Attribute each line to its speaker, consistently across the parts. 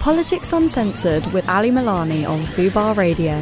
Speaker 1: Politics Uncensored with Ali Milani on Fubar Radio.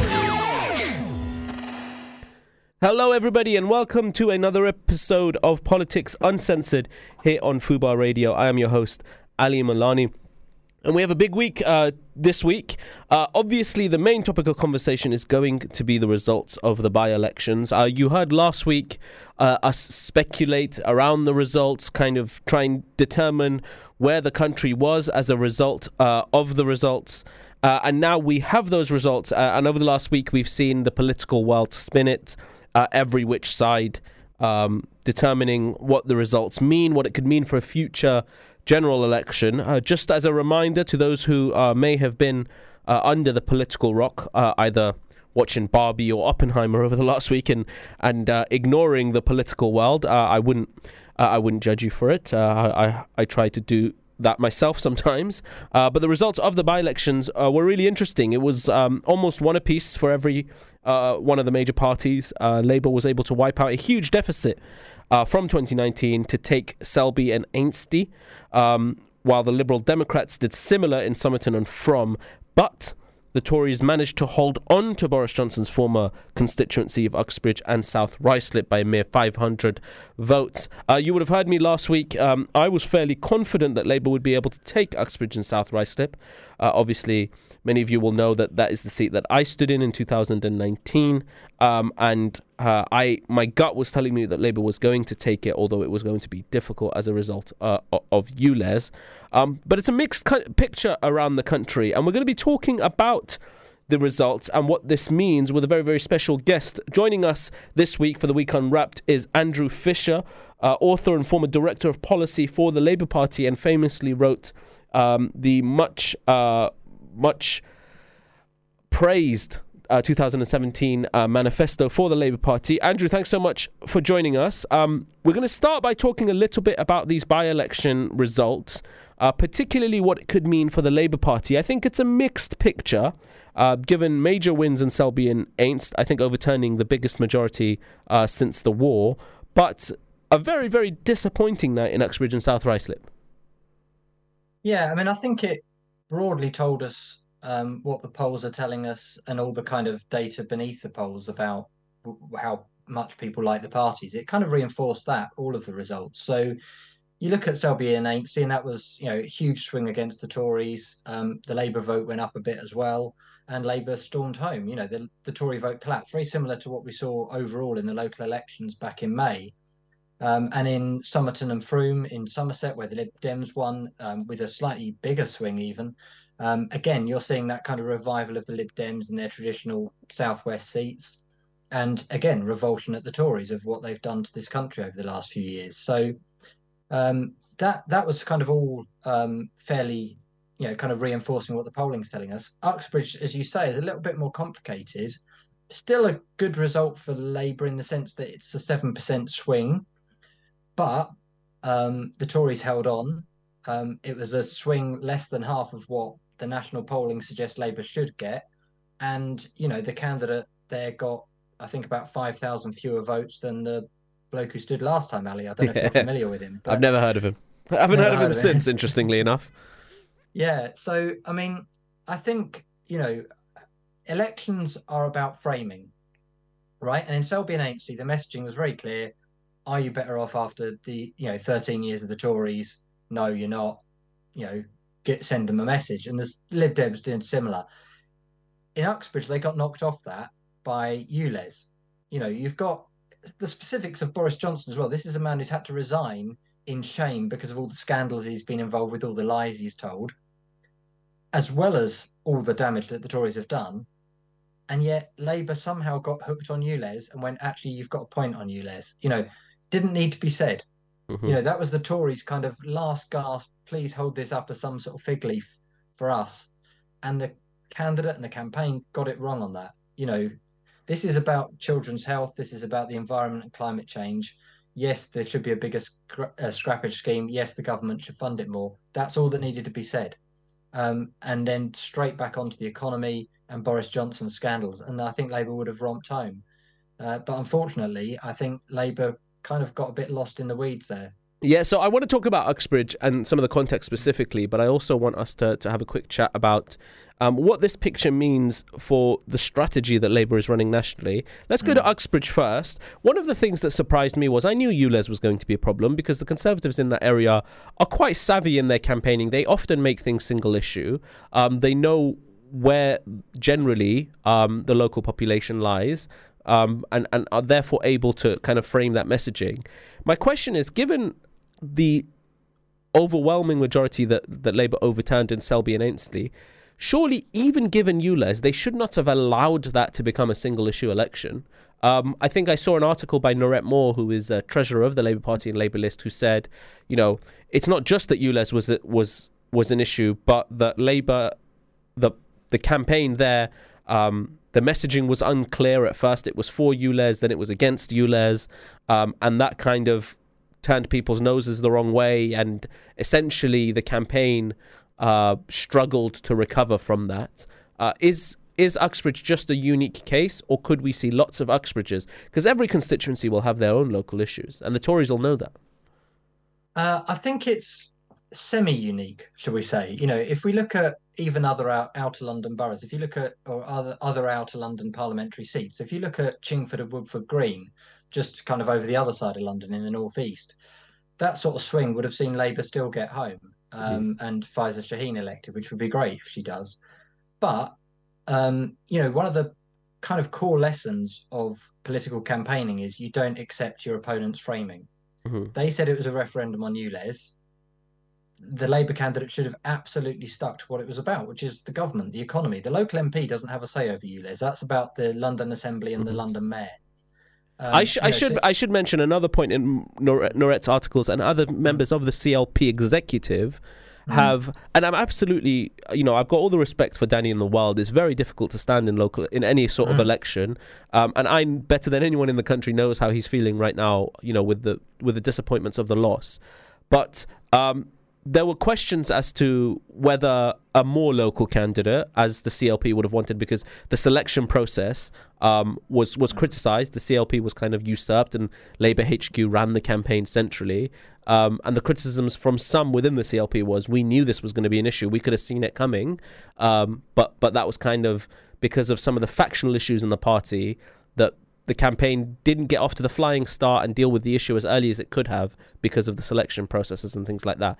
Speaker 2: Hello everybody and welcome to another episode of Politics Uncensored here on Fubar Radio. I am your host, Ali Milani. And we have a big week this week. Obviously, the main topic of conversation is going to be the results of the by-elections. You heard last week us speculate around the results, kind of try and determine where the country was as a result of the results. And now we have those results. And over the last week, we've seen the political world spin it every which side, determining what the results mean, what it could mean for a future general election. Just as a reminder to those who may have been under the political rock, either watching Barbie or Oppenheimer over the last week and ignoring the political world, I wouldn't judge you for it. I try to do that myself sometimes. But the results of the by-elections were really interesting. It was almost one apiece for every one of the major parties. Labour was able to wipe out a huge deficit from 2019 to take Selby and Ainsty, while the Liberal Democrats did similar in Somerton and Frome. But the Tories managed to hold on to Boris Johnson's former constituency of Uxbridge and South Ruislip by a mere 500 votes. You would have heard me last week. I was fairly confident that Labour would be able to take Uxbridge and South Ruislip. Obviously, many of you will know that that is the seat that I stood in 2019. And my gut was telling me that Labour was going to take it, although it was going to be difficult as a result of ULEZ. But it's a mixed picture around the country, and we're going to be talking about the results and what this means with a very, very special guest. Joining us this week for the Week Unwrapped is Andrew Fisher, author and former director of policy for the Labour Party, and famously wrote the much praised 2017 manifesto for the Labour Party. Andrew, thanks so much for joining us. We're going to start by talking a little bit about these by-election results, particularly what it could mean for the Labour Party. I think it's a mixed picture, given major wins in Selby and Ainst, I think overturning the biggest majority since the war, but a very, very disappointing night in Uxbridge and South Ruislip.
Speaker 3: Yeah, I mean, I think it broadly told us what the polls are telling us and all the kind of data beneath the polls about how much people like the parties. It kind of reinforced that, all of the results. So you look at Selby and Ainsley, and that was, a huge swing against the Tories. The Labour vote went up a bit as well, and Labour stormed home. The Tory vote collapsed, very similar to what we saw overall in the local elections back in May. And in Somerton and Frome in Somerset, where the Lib Dems won with a slightly bigger swing even, again, you're seeing that kind of revival of the Lib Dems and their traditional southwest seats. And again, revulsion at the Tories of what they've done to this country over the last few years. So that was kind of all fairly, kind of reinforcing what the polling's telling us. Uxbridge, as you say, is a little bit more complicated. Still a good result for Labour in the sense that it's a 7% swing. But the Tories held on. It was a swing less than half of what the national polling suggests Labour should get. And, the candidate there got, I think, about 5,000 fewer votes than the bloke who stood last time, Ali. I don't know if you're familiar with him. But
Speaker 2: I've never heard of him. I haven't heard of him since, interestingly enough.
Speaker 3: Yeah, so, I mean, I think, elections are about framing, right? And in Selby and Ainsty, the messaging was very clear. Are you better off after the 13 years of the Tories? No, you're not. Send them a message. And the Lib Dems doing similar. In Uxbridge, they got knocked off that by ULEZ. You've got the specifics of Boris Johnson as well. This is a man who's had to resign in shame because of all the scandals he's been involved with, all the lies he's told, as well as all the damage that the Tories have done. And yet Labour somehow got hooked on ULEZ and went, actually, you've got a point on ULEZ. Didn't need to be said.
Speaker 2: Mm-hmm.
Speaker 3: That was the Tories' kind of last gasp, please hold this up as some sort of fig leaf for us. And the candidate and the campaign got it wrong on that. This is about children's health. This is about the environment and climate change. Yes, there should be a bigger scrappage scheme. Yes, the government should fund it more. That's all that needed to be said. And then straight back onto the economy and Boris Johnson's scandals. And I think Labour would have romped home. But unfortunately, I think Labour kind of got a bit lost in the weeds there.
Speaker 2: Yeah, so I want to talk about Uxbridge and some of the context specifically, but I also want us to have a quick chat about what this picture means for the strategy that Labour is running nationally. Let's go to Uxbridge first. One of the things that surprised me was I knew ULEZ was going to be a problem because the Conservatives in that area are quite savvy in their campaigning. They often make things single issue. They know where generally the local population lies. And are therefore able to kind of frame that messaging. My question is, given the overwhelming majority that Labour overturned in Selby and Ainsley, surely even given ULEZ, they should not have allowed that to become a single issue election. I think I saw an article by Norette Moore, who is treasurer of the Labour Party and Labour List, who said, it's not just that ULEZ was an issue, but that Labour, the campaign there, the messaging was unclear at first. It was for ULEZ, then it was against ULEZ, and that kind of turned people's noses the wrong way, and essentially the campaign struggled to recover from that. Is Uxbridge just a unique case, or could we see lots of Uxbridges? Because every constituency will have their own local issues, and the Tories will know that.
Speaker 3: I think it's semi-unique, shall we say. If we look at even other outer London boroughs, if you look at other outer London parliamentary seats, if you look at Chingford and Woodford Green, just kind of over the other side of London in the northeast, that sort of swing would have seen Labour still get home and Faiza Shaheen elected, which would be great if she does. But, one of the kind of core lessons of political campaigning is you don't accept your opponent's framing. Mm-hmm. They said it was a referendum on ULEZ. The Labour candidate should have absolutely stuck to what it was about, which is the government, the economy. The local MP doesn't have a say over ULEZ. That's about the London Assembly and the London Mayor. I should mention another point in Norette's articles, and other members of the CLP executive have, and I'm absolutely, I've got all the respect for Danny in the world. It's very difficult to stand in any sort of election, and I'm better than anyone in the country knows how he's feeling right now, with the disappointments of the loss. But there were questions as to whether a more local candidate, as the CLP would have wanted, because the selection process was criticised. The CLP was kind of usurped, and Labour HQ ran the campaign centrally. And the criticisms from some within the CLP was, we knew this was going to be an issue. We could have seen it coming. But that was kind of because of some of the factional issues in the party that the campaign didn't get off to the flying start and deal with the issue as early as it could have because of the selection processes and things like that.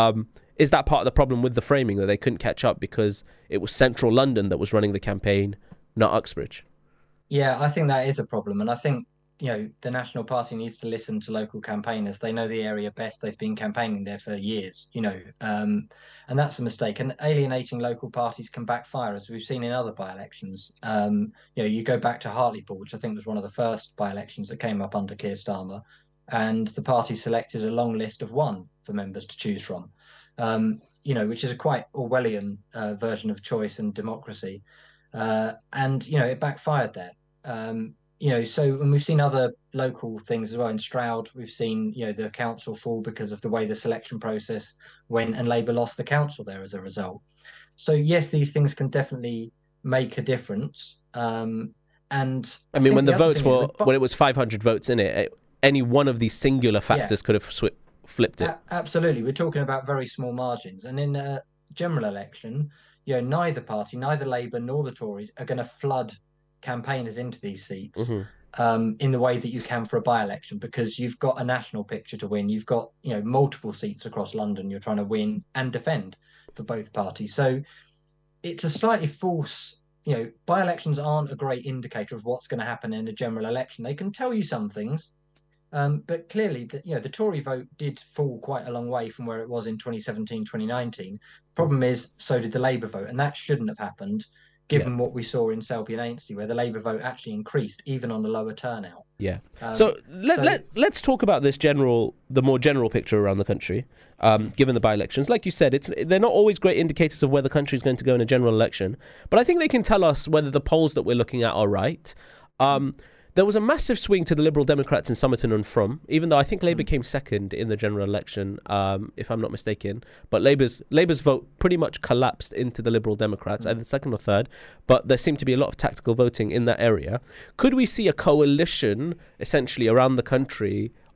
Speaker 3: Is that part of the problem with the framing, that they couldn't catch up because it was central London that was running the campaign, not Uxbridge? Yeah, I think that is a problem. And I think, the National Party needs to listen to local campaigners. They know the area best. They've been campaigning there for years, and that's a mistake. And alienating local parties can backfire, as we've seen in other by-elections. You go back to Hartlepool, which I think was one of the first by-elections that came up under Keir Starmer, and the party selected a long list of one for members to choose from, which is a quite Orwellian version of choice and democracy. And it backfired there. And we've seen other local things as well. In Stroud, we've seen, the council fall because of the way the selection process went, and Labour lost the council there as a result. So, yes, these things can definitely make a difference. And
Speaker 2: I mean, when the votes were, when it was 500 votes in it, any one of these singular factors could have flipped it.
Speaker 3: Absolutely. We're talking about very small margins. And in a general election, neither party, neither Labour nor the Tories, are going to flood campaigners into these seats in the way that you can for a by-election, because you've got a national picture to win. You've got multiple seats across London you're trying to win and defend for both parties. So it's a slightly false, by-elections aren't a great indicator of what's going to happen in a general election. They can tell you some things, but clearly the Tory vote did fall quite a long way from where it was in 2017, 2019. The problem is, so did the Labour vote, and that shouldn't have happened, given what we saw in Selby and Ainsley, where the Labour vote actually increased, even on the lower turnout. Yeah.
Speaker 2: So let's talk about the more general picture around the country, given the by-elections. Like you said, they're not always great indicators of where the country is going to go in a general election, but I think they can tell us whether the polls that we're looking at are right. There was a massive swing to the Liberal Democrats in Somerton and Frome, even though I think Labour came second in the general election, if I'm not mistaken. But Labour's vote pretty much collapsed into the Liberal Democrats, either second or third. But there seemed to be a lot of tactical voting in that area. Could we see a coalition, essentially, around the country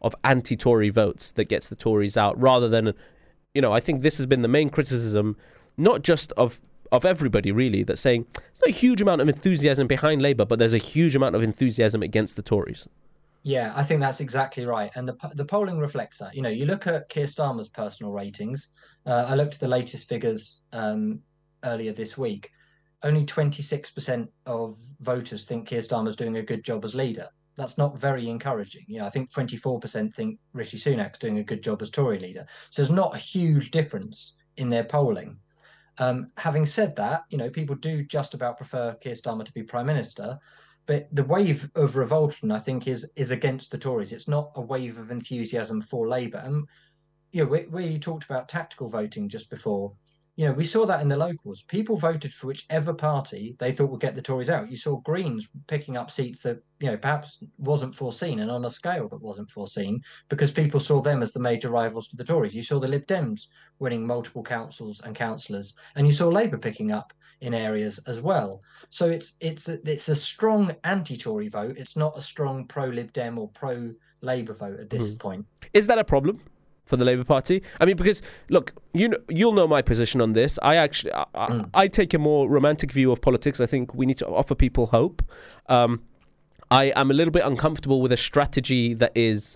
Speaker 2: of anti-Tory votes that gets the Tories out, rather than, I think this has been the main criticism, not just of everybody really, that's saying there's not a huge amount of enthusiasm behind Labour, but there's a huge amount of enthusiasm against the Tories.
Speaker 3: Yeah, I think that's exactly right. And the polling reflects that. You look at Keir Starmer's personal ratings. I looked at the latest figures earlier this week. Only 26% of voters think Keir Starmer's doing a good job as leader. That's not very encouraging. I think 24% think Rishi Sunak's doing a good job as Tory leader. So there's not a huge difference in their polling. Having said that, people do just about prefer Keir Starmer to be Prime Minister. But the wave of revulsion, I think, is against the Tories. It's not a wave of enthusiasm for Labour. And where you talked about tactical voting just before, we saw that in the locals. People voted for whichever party they thought would get the Tories out. You saw Greens picking up seats that perhaps wasn't foreseen, and on a scale that wasn't foreseen, because people saw them as the major rivals to the Tories. You saw the Lib Dems winning multiple councils and councillors, and you saw Labour picking up in areas as well. So it's a strong anti-Tory vote. It's not a strong pro-Lib Dem or pro-Labour vote at this point.
Speaker 2: Is that a problem for the Labour Party? I mean, because look, you'll know my position on this. I take a more romantic view of politics. I think we need to offer people hope. I am a little bit uncomfortable with a strategy that is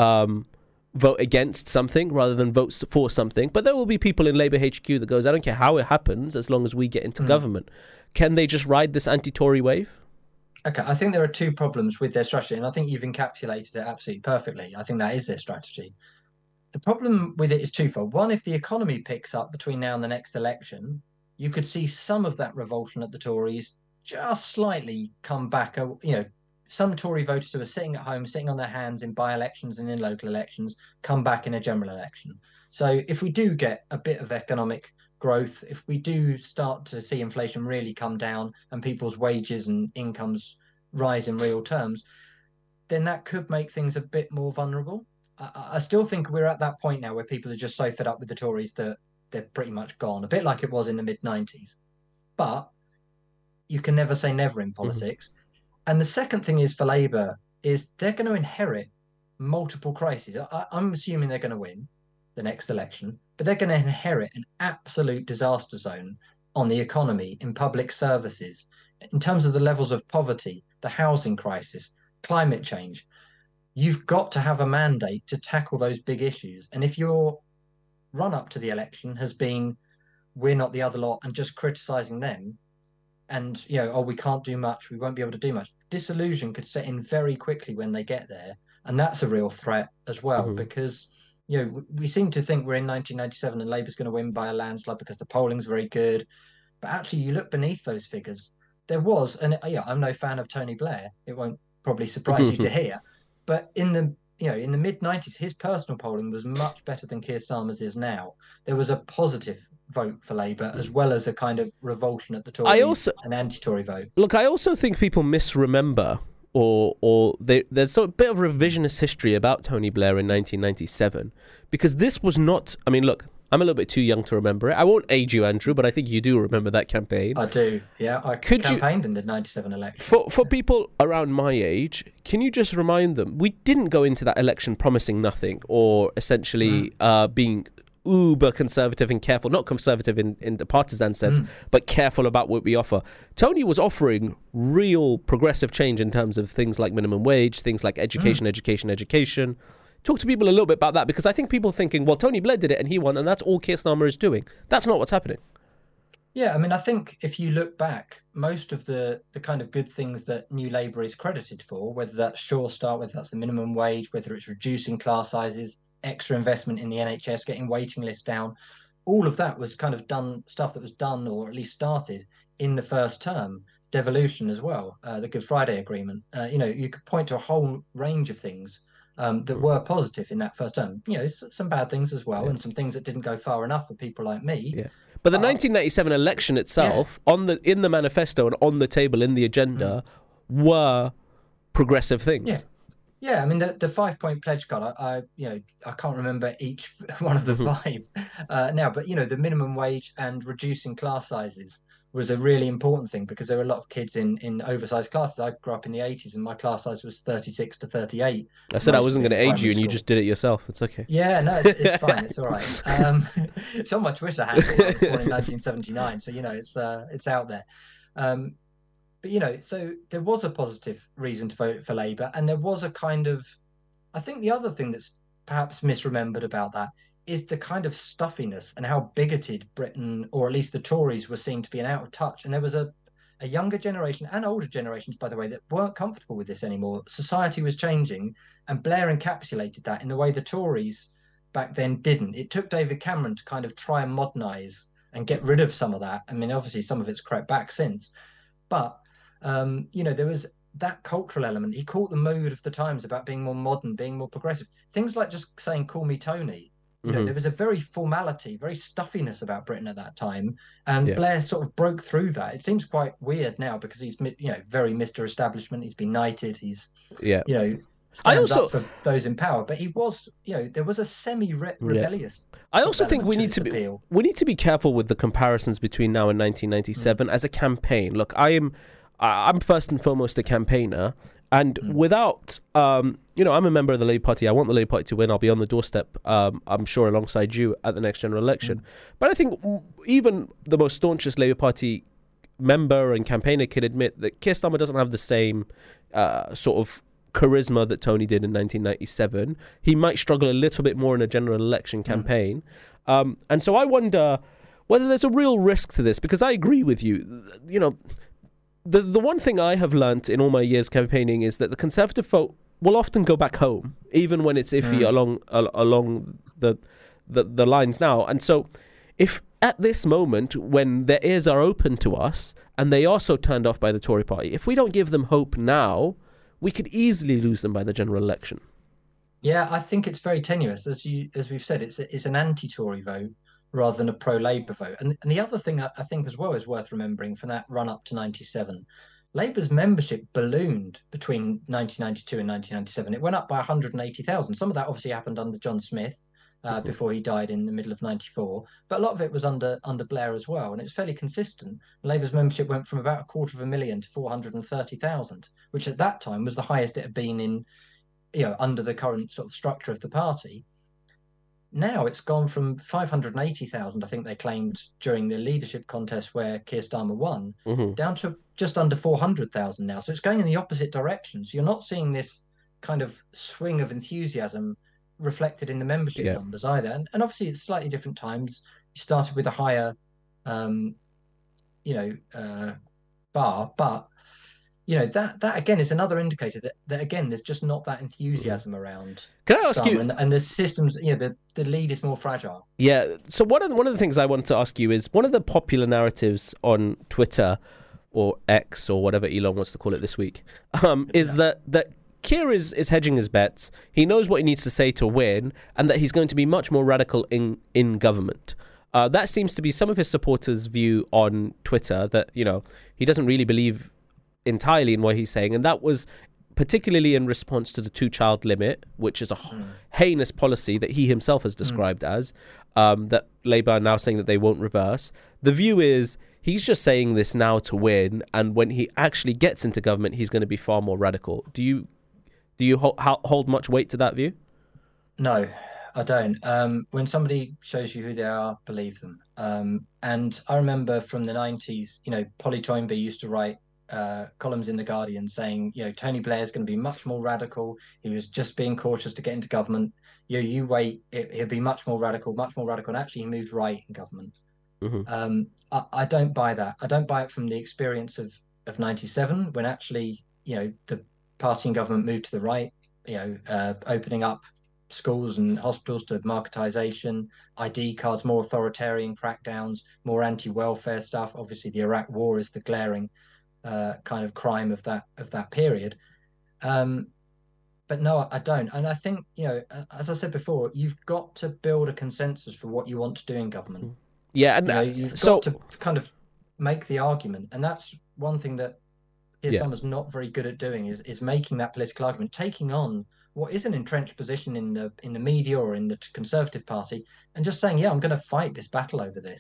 Speaker 2: vote against something rather than vote for something. But there will be people in Labour HQ that goes, I don't care how it happens as long as we get into government. Can they just ride this anti-Tory wave?
Speaker 3: Okay, I think there are two problems with their strategy, and I think you've encapsulated it absolutely perfectly. I think that is their strategy. The problem with it is twofold. One, if the economy picks up between now and the next election, you could see some of that revulsion at the Tories just slightly come back. Some Tory voters who are sitting at home, sitting on their hands in by-elections and in local elections, come back in a general election. So if we do get a bit of economic growth, if we do start to see inflation really come down and people's wages and incomes rise in real terms, then that could make things a bit more vulnerable. I still think we're at that point now where people are just so fed up with the Tories that they're pretty much gone, a bit like it was in the mid-90s. But you can never say never in politics. And the second thing is for Labour is they're going to inherit multiple crises. I'm assuming they're going to win the next election, but they're going to inherit an absolute disaster zone on the economy, in public services, in terms of the levels of poverty, the housing crisis, climate change. You've got to have a mandate to tackle those big issues. And if your run up to the election has been, we're not the other lot, and just criticising them, and, we can't do much, we won't be able to do much, disillusion could set in very quickly when they get there. And that's a real threat as well, because, we seem to think we're in 1997 and Labour's going to win by a landslide because the polling's very good. But actually, you look beneath those figures, there was, and I'm no fan of Tony Blair. It won't probably surprise you to hear. But in the mid-90s, his personal polling was much better than Keir Starmer's is now. There was a positive vote for Labour, as well as a kind of revulsion at the Tories, an anti-Tory vote.
Speaker 2: Look, I also think people misremember, or there's a bit of revisionist history about Tony Blair in 1997, because this was not. I mean, look, I'm a little bit too young to remember it. I won't age you, Andrew, but I think you do remember that campaign.
Speaker 3: I do, yeah. I campaigned in the 97 election.
Speaker 2: For people around my age, can you just remind them, we didn't go into that election promising nothing, or essentially being uber conservative and careful, not conservative in the partisan sense, but careful about what we offer. Tony was offering real progressive change in terms of things like minimum wage, things like education. Talk to people a little bit about that, because I think people thinking, well, Tony Blair did it and he won, and that's all Keir Starmer is doing. That's not what's happening.
Speaker 3: Yeah, I mean, I think if you look back, most of the kind of good things that New Labour is credited for, whether that's Sure Start, whether that's the minimum wage, whether it's reducing class sizes, extra investment in the NHS, getting waiting lists down, all of that was kind of done, stuff that was done or at least started in the first term. Devolution as well, the Good Friday Agreement. You could point to a whole range of things that were positive in that first term. Some bad things as well, and some things that didn't go far enough for people like me.
Speaker 2: Yeah. But the 1997 election itself, in the manifesto and on the table in the agenda, were progressive things.
Speaker 3: Yeah, I mean, the 5-point pledge card, I can't remember each one of the five now, but, the minimum wage and reducing class sizes was a really important thing, because there were a lot of kids in oversized classes. I grew up in the 80s, and my class size was 36 to 38.
Speaker 2: I said I
Speaker 3: most
Speaker 2: wasn't
Speaker 3: of
Speaker 2: going
Speaker 3: it
Speaker 2: to
Speaker 3: in
Speaker 2: age you,
Speaker 3: primary
Speaker 2: and you
Speaker 3: school.
Speaker 2: just did it yourself. It's okay.
Speaker 3: Yeah, no, it's fine. It's all right. It's on my Twitter handle. I was born in 1979, so it's out there. But so there was a positive reason to vote for Labour, and there was a kind of, I think the other thing that's perhaps misremembered about that is the kind of stuffiness and how bigoted Britain, or at least the Tories, were seen to be out of touch. And there was a younger generation, and older generations, by the way, that weren't comfortable with this anymore. Society was changing, and Blair encapsulated that in the way the Tories back then didn't. It took David Cameron to kind of try and modernise and get rid of some of that. I mean, obviously, some of it's crept back since, but there was that cultural element. He caught the mood of the times about being more modern, being more progressive. Things like just saying "Call me Tony." There was a very formality, very stuffiness about Britain at that time, and Blair sort of broke through that. It seems quite weird now, because he's very Mr. Establishment. He's been knighted. He's stands up for those in power. But he was, there was a semi-rebellious.
Speaker 2: I also think we need to be careful with the comparisons between now and 1997 as a campaign. Look, I'm first and foremost a campaigner. And without, I'm a member of the Labour Party. I want the Labour Party to win. I'll be on the doorstep, I'm sure, alongside you at the next general election. But I think even the most staunchest Labour Party member and campaigner can admit that Keir Starmer doesn't have the same sort of charisma that Tony did in 1997. He might struggle a little bit more in a general election campaign. And so I wonder whether there's a real risk to this, because I agree with you. The one thing I have learnt in all my years campaigning is that the Conservative vote will often go back home, even when it's iffy along the lines now. And so if at this moment, when their ears are open to us and they are so turned off by the Tory party, if we don't give them hope now, we could easily lose them by the general election.
Speaker 3: Yeah, I think it's very tenuous. As we've said, it's an anti-Tory vote rather than a pro-Labour vote. And the other thing I think as well is worth remembering from that run up to 97, Labour's membership ballooned between 1992 and 1997. It went up by 180,000. Some of that obviously happened under John Smith before he died in the middle of 94. But a lot of it was under Blair as well. And it was fairly consistent. Labour's membership went from about 250,000 to 430,000, which at that time was the highest it had been in, under the current sort of structure of the party. Now it's gone from 580,000, I think they claimed during the leadership contest where Keir Starmer won, down to just under 400,000 now. So it's going in the opposite direction. So you're not seeing this kind of swing of enthusiasm reflected in the membership numbers either. And obviously it's slightly different times. You started with a higher, bar, but that again is another indicator that again there's just not that enthusiasm around.
Speaker 2: Can I ask you?
Speaker 3: And the systems, the lead is more fragile.
Speaker 2: Yeah. So one of the things I wanted to ask you is, one of the popular narratives on Twitter or X or whatever Elon wants to call it this week, is that Keir is hedging his bets. He knows what he needs to say to win, and that he's going to be much more radical in government. That seems to be some of his supporters' view on Twitter, that he doesn't really believe entirely in what he's saying, and that was particularly in response to the 2-child limit, which is a heinous policy that he himself has described as, that Labour are now saying that they won't reverse. The view is he's just saying this now to win, and when he actually gets into government, he's going to be far more radical. Do you hold much weight to that view?
Speaker 3: No, I don't. When somebody shows you who they are, believe them. And I remember from the 90s, Polly Toynbee used to write columns in The Guardian saying, Tony Blair is going to be much more radical. He was just being cautious to get into government. You wait, he'll be much more radical. And actually, he moved right in government. I don't buy that. I don't buy it from the experience of 97, when actually, the party and government moved to the right, opening up schools and hospitals to marketisation, ID cards, more authoritarian crackdowns, more anti-welfare stuff. Obviously, the Iraq War is the glaring kind of crime of that period. But no, I don't. And I think, as I said before, you've got to build a consensus for what you want to do in government.
Speaker 2: Yeah, and
Speaker 3: you've got to kind of make the argument, and that's one thing that Starmer's not very good at doing, is making that political argument, taking on what is an entrenched position in the media or in the Conservative Party, and just saying, I'm going to fight this battle over this.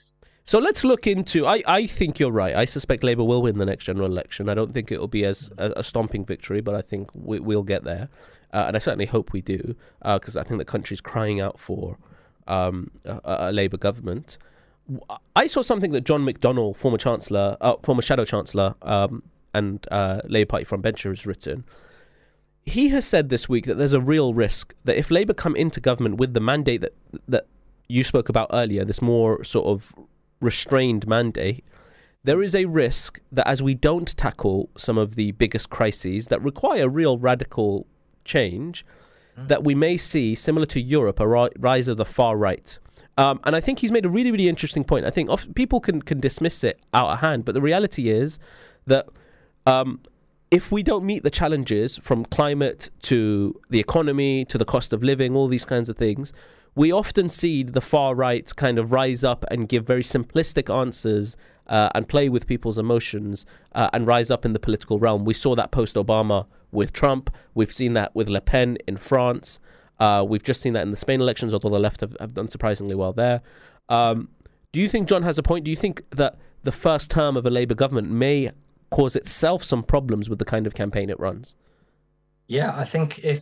Speaker 2: So let's look into. I think you're right. I suspect Labour will win the next general election. I don't think it will be as a stomping victory, but I think we'll get there, and I certainly hope we do, because I think the country's crying out for a Labour government. I saw something that John McDonnell, former Shadow Chancellor, and Labour Party frontbencher, has written. He has said this week that there's a real risk that if Labour come into government with the mandate that you spoke about earlier, this more sort of restrained mandate, there is a risk that as we don't tackle some of the biggest crises that require real radical change, that we may see, similar to Europe, a rise of the far right. And I think he's made a really, really interesting point. I think people can dismiss it out of hand, but the reality is that if we don't meet the challenges from climate to the economy to the cost of living, all these kinds of things, we often see the far right kind of rise up and give very simplistic answers and play with people's emotions and rise up in the political realm. We saw that post-Obama with Trump. We've seen that with Le Pen in France. We've just seen that in the Spain elections, although the left have done surprisingly well there. Do you think John has a point? Do you think that the first term of a Labour government may cause itself some problems with the kind of campaign it runs?
Speaker 3: Yeah, I think if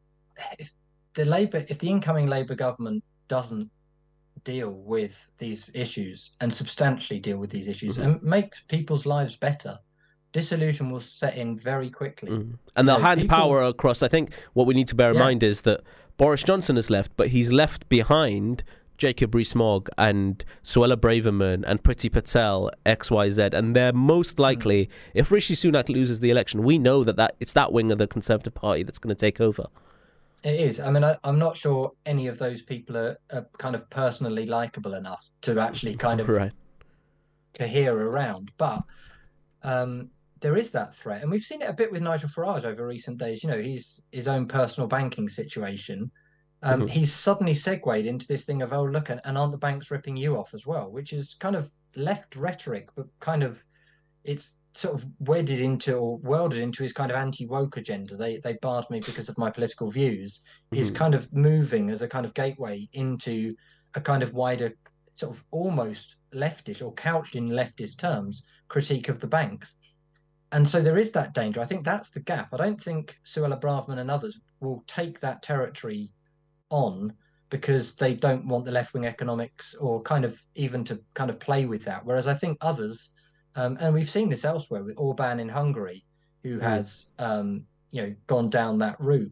Speaker 3: the incoming Labour government doesn't deal with these issues and substantially deal with these issues and make people's lives better, disillusion will set in very quickly.
Speaker 2: And they'll hand power across. I think what we need to bear in mind is that Boris Johnson has left, but he's left behind Jacob Rees-Mogg and Suella Braverman and Priti Patel, XYZ, and they're most likely, if Rishi Sunak loses the election, we know that it's that wing of the Conservative Party that's going to take over.
Speaker 3: It is. I mean, I'm not sure any of those people are kind of personally likable enough to actually kind of cohere around, but there is that threat, and we've seen it a bit with Nigel Farage over recent days. You know, his own personal banking situation. He's suddenly segued into this thing of, oh, look, and aren't the banks ripping you off as well? Which is kind of left rhetoric, but kind of it's sort of welded into his kind of anti-woke agenda. They barred me because of my political views. Is kind of moving as a kind of gateway into a kind of wider sort of almost leftish or couched in leftist terms critique of the banks. And so there is that danger. I think that's the gap. I don't think Suella Braverman and others will take that territory on because they don't want the left-wing economics or kind of even to kind of play with that. Whereas I think others, and we've seen this elsewhere with Orban in Hungary, who has gone down that route.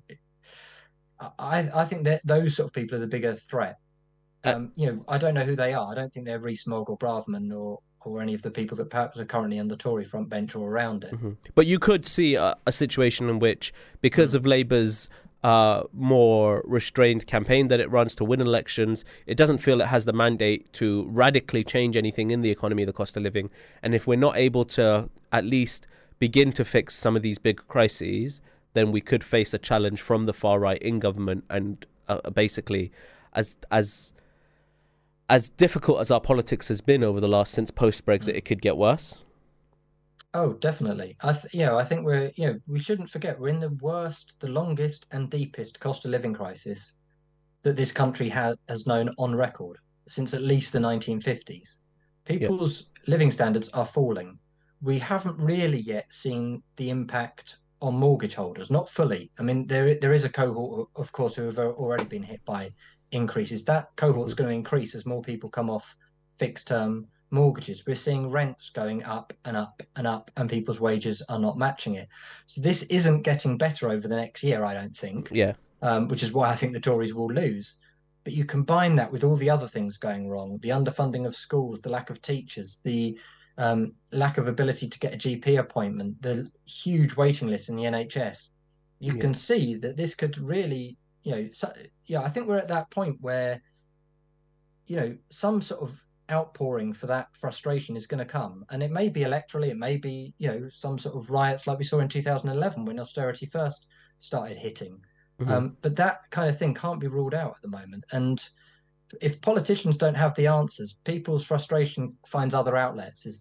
Speaker 3: I think that those sort of people are the bigger threat. I don't know who they are. I don't think they're Rees-Mogg or Braverman or any of the people that perhaps are currently on the Tory front bench or around it.
Speaker 2: But you could see a situation in which, because of Labour's more restrained campaign that it runs to win elections, it doesn't feel it has the mandate to radically change anything in the economy, the cost of living. And if we're not able to at least begin to fix some of these big crises, then we could face a challenge from the far right in government. And basically, as difficult as our politics has been over the last since post-Brexit, it could get worse.
Speaker 3: Oh, definitely. I think we shouldn't forget we're in the worst, the longest and deepest cost of living crisis that this country has known on record since at least the 1950s. People's living standards are falling. We haven't really yet seen the impact on mortgage holders, not fully. I mean, there is a cohort, of course, who have already been hit by increases. That cohort is going to increase as more people come off fixed term mortgages. We're seeing rents going up and up and up, and people's wages are not matching it. So this isn't getting better over the next year, I don't think. Which is why I think the Tories will lose. But you combine that with all the other things going wrong, the underfunding of schools, the lack of teachers, the lack of ability to get a GP appointment, the huge waiting list in the NHS. You can see that this could really, I think we're at that point where, some sort of outpouring for that frustration is going to come, and it may be electorally, it may be some sort of riots like we saw in 2011 when austerity first started hitting, but that kind of thing can't be ruled out at the moment. And if politicians don't have the answers, people's frustration finds other outlets, is the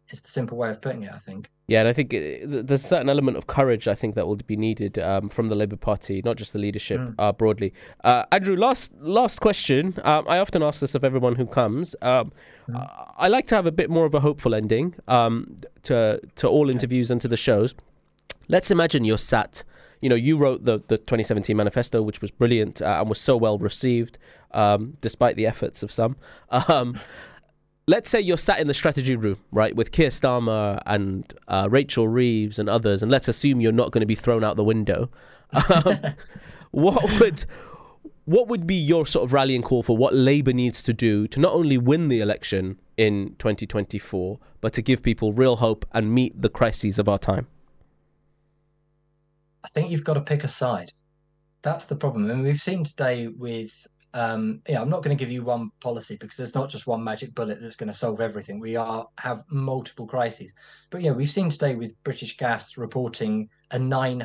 Speaker 3: Is the simple way of putting it, I think.
Speaker 2: Yeah, and I think there's a certain element of courage, I think, that will be needed from the Labour Party, not just the leadership broadly. Andrew, last question. I often ask this of everyone who comes. I like to have a bit more of a hopeful ending to all interviews and to the shows. Let's imagine you're sat. You wrote the 2017 manifesto, which was brilliant and was so well received, despite the efforts of some. Let's say you're sat in the strategy room, right, with Keir Starmer and Rachel Reeves and others, and let's assume you're not going to be thrown out the window. What would be your sort of rallying call for what Labour needs to do to not only win the election in 2024, but to give people real hope and meet the crises of our time?
Speaker 3: I think you've got to pick a side. That's the problem. I mean, we've seen today with... I'm not going to give you one policy because there's not just one magic bullet that's going to solve everything. We have multiple crises. But we've seen today with British Gas reporting a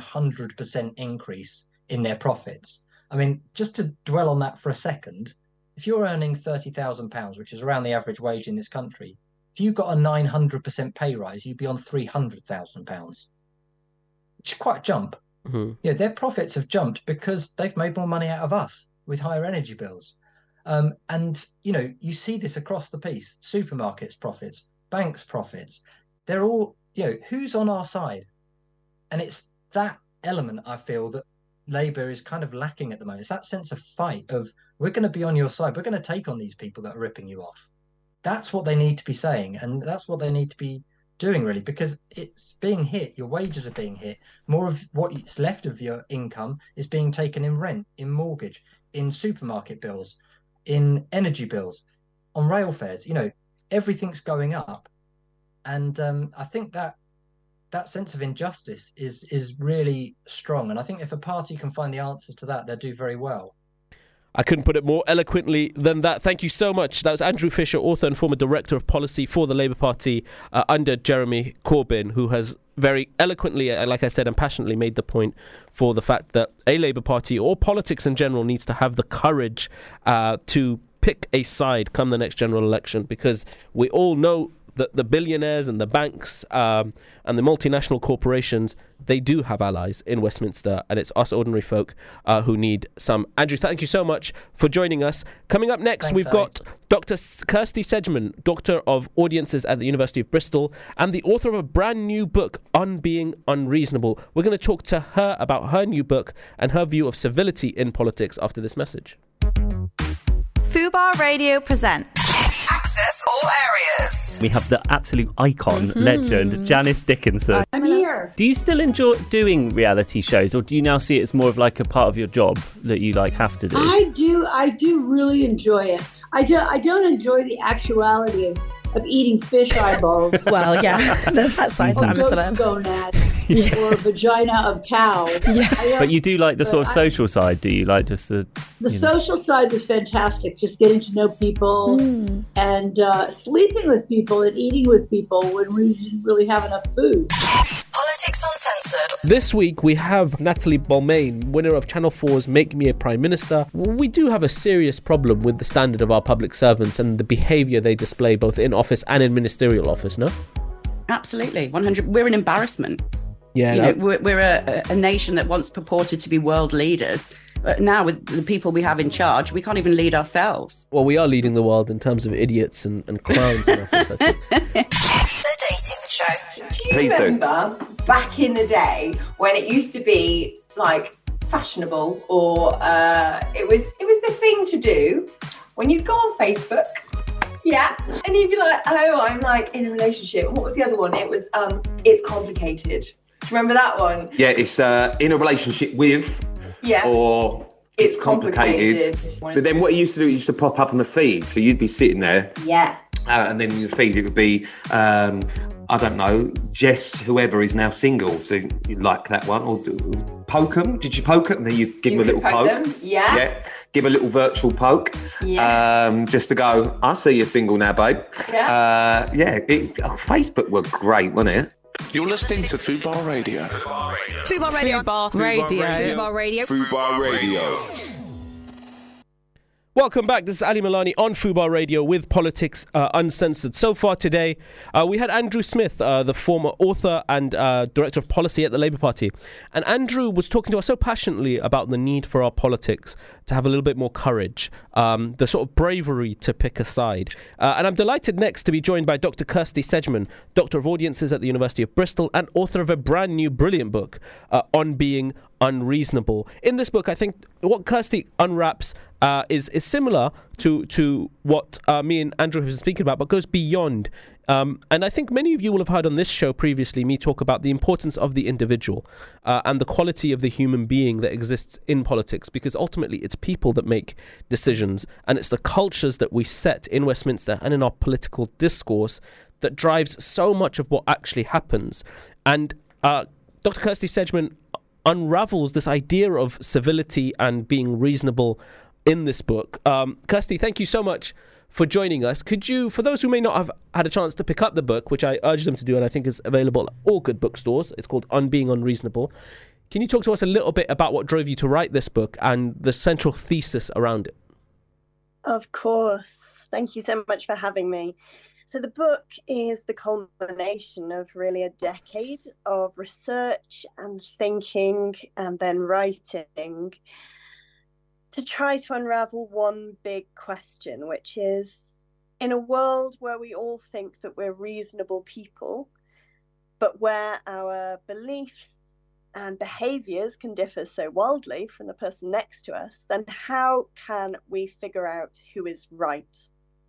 Speaker 3: 900% increase in their profits. I mean, just to dwell on that for a second, if you're earning £30,000, which is around the average wage in this country, if you got a 900% pay rise, you'd be on £300,000, which is quite a jump. Mm-hmm. Their profits have jumped because they've made more money out of us with higher energy bills. And you see this across the piece. Supermarkets profits, banks profits. They're all, who's on our side? And it's that element, I feel, that Labour is kind of lacking at the moment. It's that sense of fight of, we're going to be on your side. We're going to take on these people that are ripping you off. That's what they need to be saying. And that's what they need to be doing, really, because it's being hit. Your wages are being hit. More of what's left of your income is being taken in rent, in mortgage, in supermarket bills, in energy bills, on rail fares. Everything's going up. And I think that sense of injustice is really strong. And I think if a party can find the answers to that, they'll do very well.
Speaker 2: I couldn't put it more eloquently than that. Thank you so much. That was Andrew Fisher, author and former director of policy for the Labour Party under Jeremy Corbyn, who has very eloquently, like I said, and passionately made the point for the fact that a Labour Party or politics in general needs to have the courage to pick a side come the next general election, because we all know that the billionaires and the banks and the multinational corporations, they do have allies in Westminster, and it's us ordinary folk who need some. Andrew, thank you so much for joining us. Coming up next, we've got Dr. Kirsty Sedgman, Doctor of Audiences at the University of Bristol and the author of a brand new book on being unreasonable. We're going to talk to her about her new book and her view of civility in politics after this message.
Speaker 4: Fubar Radio presents Access All Areas.
Speaker 5: We have the absolute icon, legend, Janice Dickinson.
Speaker 6: I'm here.
Speaker 5: Do you still enjoy doing reality shows, or do you now see it as more of like a part of your job that you have to do?
Speaker 6: I do really enjoy it. I don't enjoy the actuality of eating fish eyeballs.
Speaker 1: Well, yeah, there's that side to Amsterdam.
Speaker 6: Gonads or vagina of cow.
Speaker 1: Yeah.
Speaker 5: But you do like the sort of social side, do you? Like just the
Speaker 6: social side was fantastic. Just getting to know people and sleeping with people and eating with people when we didn't really have enough food.
Speaker 4: Politics Uncensored.
Speaker 2: This week we have Natalie Balmain, winner of Channel 4's Make Me a Prime Minister. We do have a serious problem with the standard of our public servants and the behaviour they display both in office and in ministerial office, no?
Speaker 7: Absolutely, 100. We're an embarrassment.
Speaker 2: Yeah,
Speaker 7: we're a nation that once purported to be world leaders. But now with the people we have in charge, we can't even lead ourselves.
Speaker 2: Well, we are leading the world in terms of idiots and clowns in office, I think.
Speaker 4: The Dating Show.
Speaker 8: Do you remember back in the day when it used to be like fashionable, or it was the thing to do when you'd go on Facebook, and you'd be like, oh, I'm like in a relationship. And what was the other one? It was it's complicated. Do you remember that one?
Speaker 9: Yeah, it's in a relationship with, or it's complicated. But then what it used to do, it used to pop up on the feed. So you'd be sitting there.
Speaker 8: Yeah.
Speaker 9: And then in the feed, it would be, I don't know, Jess, whoever is now single. So you like that one. Or poke them. Did you poke them? And then you give them a little poke.
Speaker 8: Them. Yeah.
Speaker 9: Give a little virtual poke.
Speaker 8: Yeah.
Speaker 9: Just to go, I see you're single now, babe.
Speaker 8: Yeah.
Speaker 9: Facebook were great, wasn't it?
Speaker 10: You're listening to Fubar Radio.
Speaker 4: Fubar Radio.
Speaker 10: Fubar Radio.
Speaker 1: Fubar Radio.
Speaker 10: Fubar Radio.
Speaker 2: Welcome back. This is Ali Milani on Fubar Radio with Politics Uncensored. So far today, we had Andrew Smith, the former author and director of policy at the Labour Party. And Andrew was talking to us so passionately about the need for our politics to have a little bit more courage, the sort of bravery to pick a side. And I'm delighted next to be joined by Dr. Kirsty Sedgman, Doctor of Audiences at the University of Bristol and author of a brand new brilliant book on being unreasonable. In this book, I think what Kirsty unwraps is similar to what me and Andrew have been speaking about, but goes beyond. And I think many of you will have heard on this show previously me talk about the importance of the individual and the quality of the human being that exists in politics, because ultimately it's people that make decisions, and it's the cultures that we set in Westminster and in our political discourse that drives so much of what actually happens. And Dr. Kirsty Sedgman unravels this idea of civility and being reasonable in this book. Kirsty, thank you so much for joining us. Could you, for those who may not have had a chance to pick up the book, which I urge them to do and I think is available at all good bookstores, it's called On Being Unreasonable, can you talk to us a little bit about what drove you to write this book and the central thesis around it?
Speaker 11: Of course. Thank you so much for having me. So the book is the culmination of really a decade of research and thinking and then writing to try to unravel one big question, which is, in a world where we all think that we're reasonable people, but where our beliefs and behaviours can differ so wildly from the person next to us, then how can we figure out who is right?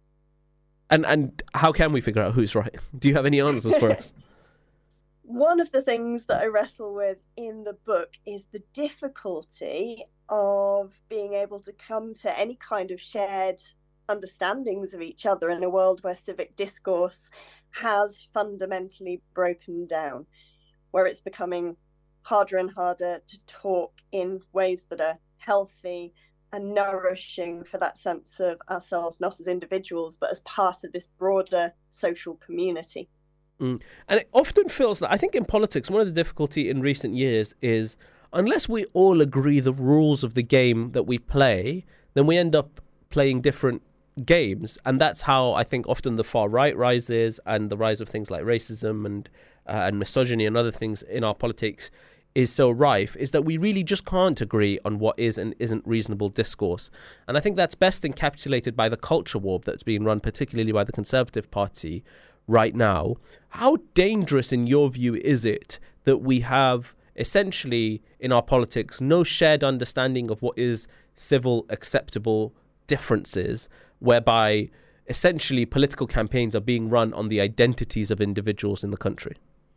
Speaker 2: And how can we figure out who's right? Do you have any answers for us?
Speaker 11: One of the things that I wrestle with in the book is the difficulty of being able to come to any kind of shared understandings of each other in a world where civic discourse has fundamentally broken down, where it's becoming harder and harder to talk in ways that are healthy and nourishing for that sense of ourselves, not as individuals, but as part of this broader social community.
Speaker 2: And it often feels that, I think in politics, one of the difficulty in recent years is unless we all agree the rules of the game that we play, then we end up playing different games. And that's how I think often the far right rises, and the rise of things like racism and misogyny and other things in our politics is so rife, is that we really just can't agree on what is and isn't reasonable discourse. And I think that's best encapsulated by the culture war that's being run, particularly by the Conservative Party right now. How dangerous, in your view, is it that we have essentially in our politics no shared understanding of what is civil, acceptable differences, whereby essentially political campaigns are being run on the identities of individuals in the country?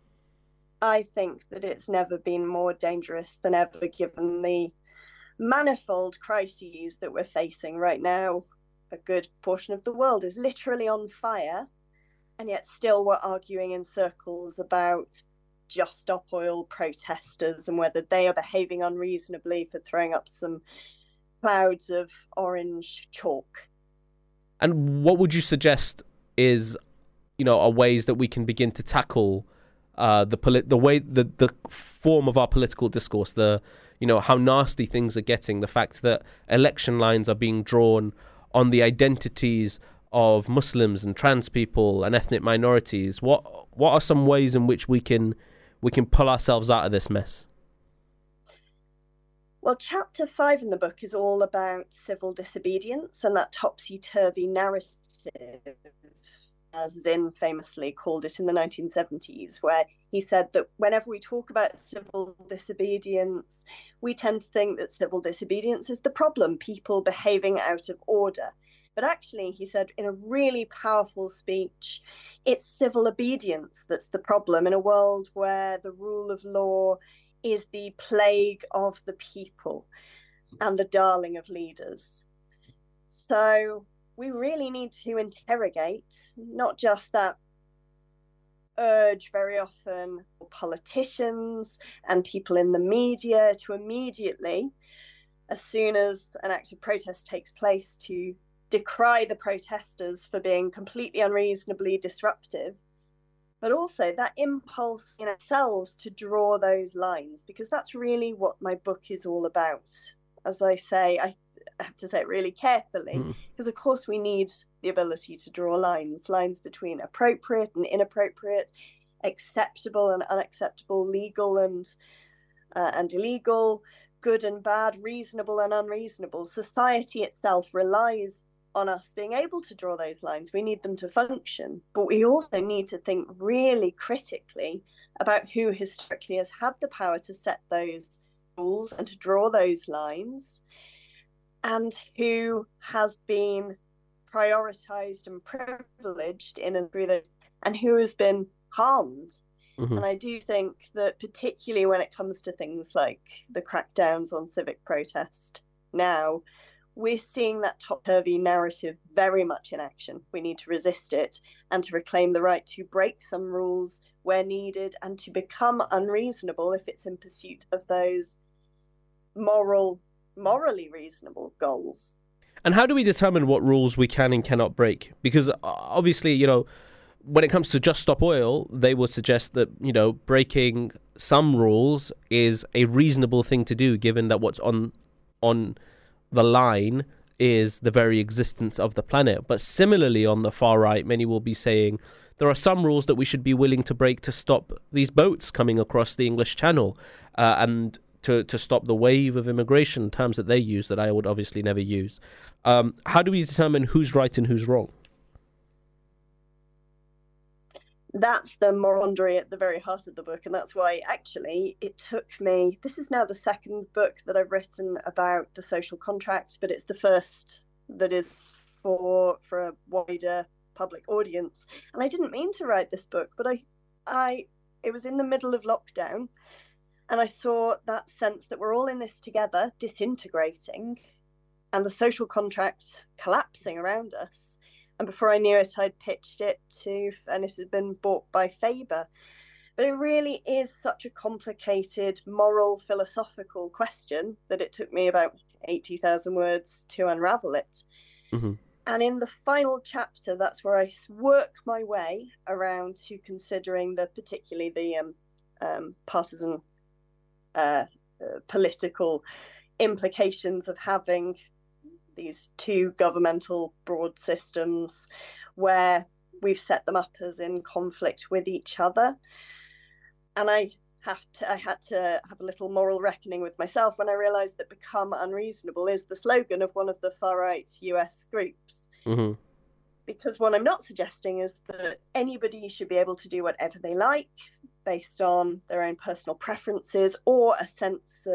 Speaker 11: I think that it's never been more dangerous than ever, given the manifold crises that we're facing right now. A good portion of the world is literally on fire, and yet still we're arguing in circles about Just Stop Oil protesters and whether they are behaving unreasonably for throwing up some clouds of orange chalk.
Speaker 2: And what would you suggest is, are ways that we can begin to tackle the form of our political discourse, how nasty things are getting, the fact that election lines are being drawn on the identities of Muslims and trans people and ethnic minorities? What are some ways in which we can pull ourselves out of this mess?
Speaker 11: Well, chapter 5 in the book is all about civil disobedience and that topsy-turvy narrative, as Zinn famously called it in the 1970s, where he said that whenever we talk about civil disobedience, we tend to think that civil disobedience is the problem, people behaving out of order. But actually, he said in a really powerful speech, it's civil obedience that's the problem in a world where the rule of law is the plague of the people and the darling of leaders. So we really need to interrogate not just that urge very often politicians and people in the media to immediately, as soon as an act of protest takes place, to decry the protesters for being completely unreasonably disruptive, but also that impulse in ourselves to draw those lines, because that's really what my book is all about. As I say, have to say it really carefully, because of course we need the ability to draw lines between appropriate and inappropriate, acceptable and unacceptable, legal and illegal, good and bad, reasonable and unreasonable. Society itself relies on us being able to draw those lines. We need them to function, but we also need to think really critically about who historically has had the power to set those rules and to draw those lines, and who has been prioritized and privileged in and through those, and who has been harmed. And I do think that particularly when it comes to things like the crackdowns on civic protest now, we're seeing that topsy-turvy narrative very much in action. We need to resist it and to reclaim the right to break some rules where needed and to become unreasonable if it's in pursuit of those morally reasonable goals.
Speaker 2: And how do we determine what rules we can and cannot break? Because obviously, you know, when it comes to Just Stop Oil, they will suggest that, you know, breaking some rules is a reasonable thing to do, given that what's on the line is the very existence of the planet. But similarly, on the far right, many will be saying there are some rules that we should be willing to break to stop these boats coming across the English Channel, and to stop the wave of immigration, terms that they use that I would obviously never use. How do we determine who's right and who's wrong?
Speaker 11: That's the morandry at the very heart of the book, and that's why actually it took me, this is now the second book that I've written about the social contract, but it's the first that is for a wider public audience. And I didn't mean to write this book, but it was in the middle of lockdown, and I saw that sense that we're all in this together, disintegrating, and the social contract collapsing around us. And before I knew it, I'd pitched it and it had been bought by Faber. But it really is such a complicated moral, philosophical question that it took me about 80,000 words to unravel it. And in the final chapter, that's where I work my way around to considering particularly the partisan political implications of having these two governmental broad systems where we've set them up as in conflict with each other. And I had to have a little moral reckoning with myself when I realized that "become unreasonable" is the slogan of one of the far-right US groups. Because what I'm not suggesting is that anybody should be able to do whatever they like based on their own personal preferences or a sense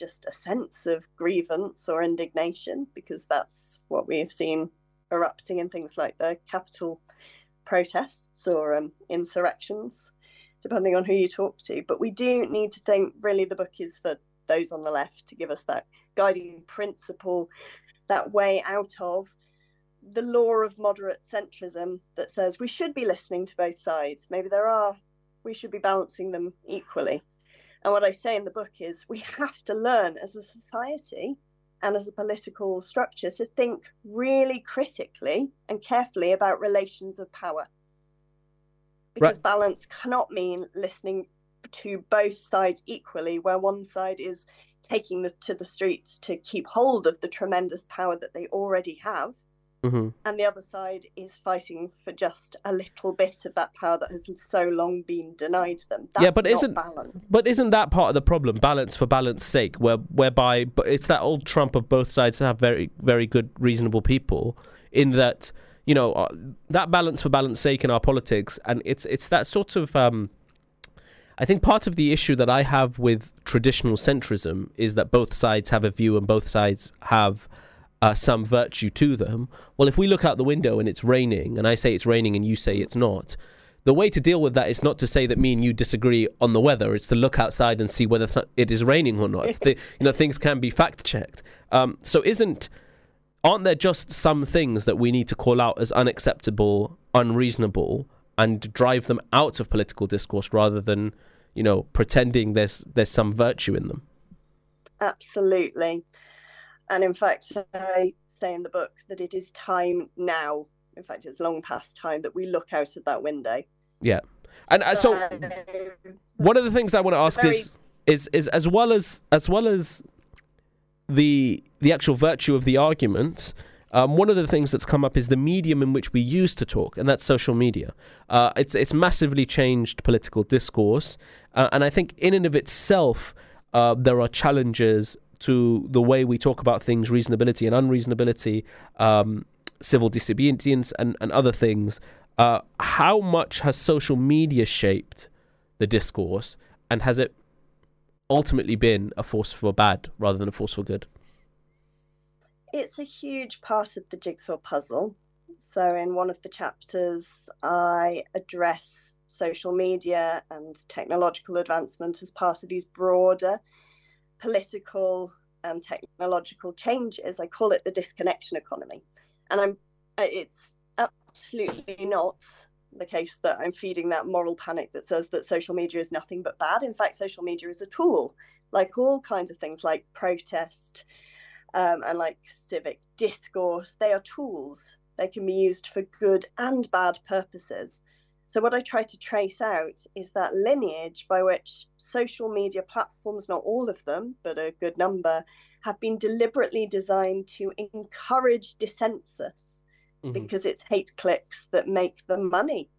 Speaker 11: of grievance or indignation, because that's what we have seen erupting in things like the Capitol protests or insurrections, depending on who you talk to. But we do need to think, really, the book is for those on the left to give us that guiding principle, that way out of the law of moderate centrism that says we should be listening to both sides. Maybe we should be balancing them equally. And what I say in the book is we have to learn as a society and as a political structure to think really critically and carefully about relations of power. Because balance cannot mean listening to both sides equally, where one side is taking to the streets to keep hold of the tremendous power that they already have, and the other side is fighting for just a little bit of that power that has so long been denied them. That's not balance.
Speaker 2: But isn't that part of the problem? Balance for balance sake, whereby it's that old trump of both sides to have very, very good, reasonable people. In that, you know, that balance for balance sake in our politics, and it's that sort of. I think part of the issue that I have with traditional centrism is that both sides have a view and both sides have some virtue to them. Well, if we look out the window and it's raining, and I say it's raining and you say it's not, the way to deal with that is not to say that me and you disagree on the weather. It's to look outside and see whether it is raining or not. Things can be fact checked. So aren't there just some things that we need to call out as unacceptable, unreasonable, and drive them out of political discourse rather than, you know, pretending there's some virtue in them?
Speaker 11: Absolutely. And in fact, I say in the book that it is time now, in fact, it's long past time, that we look out of that window. Yeah.
Speaker 2: And so one of the things I want to ask is as well as the actual virtue of the argument, one of the things that's come up is the medium in which we use to talk, and that's social media. It's massively changed political discourse, and I think in and of itself, there are challenges to the way we talk about things, reasonability and unreasonability, civil disobedience, and other things. How much has social media shaped the discourse, and has it ultimately been a force for bad rather than a force for good?
Speaker 11: It's a huge part of the jigsaw puzzle. So in one of the chapters, I address social media and technological advancement as part of these broader political and technological changes. I call it the disconnection economy. And it's absolutely not the case that I'm feeding that moral panic that says that social media is nothing but bad. In fact, social media is a tool, like all kinds of things like protest and like civic discourse. They are tools. They can be used for good and bad purposes. So what I try to trace out is that lineage by which social media platforms, not all of them, but a good number, have been deliberately designed to encourage dissensus, because it's hate clicks that make them money.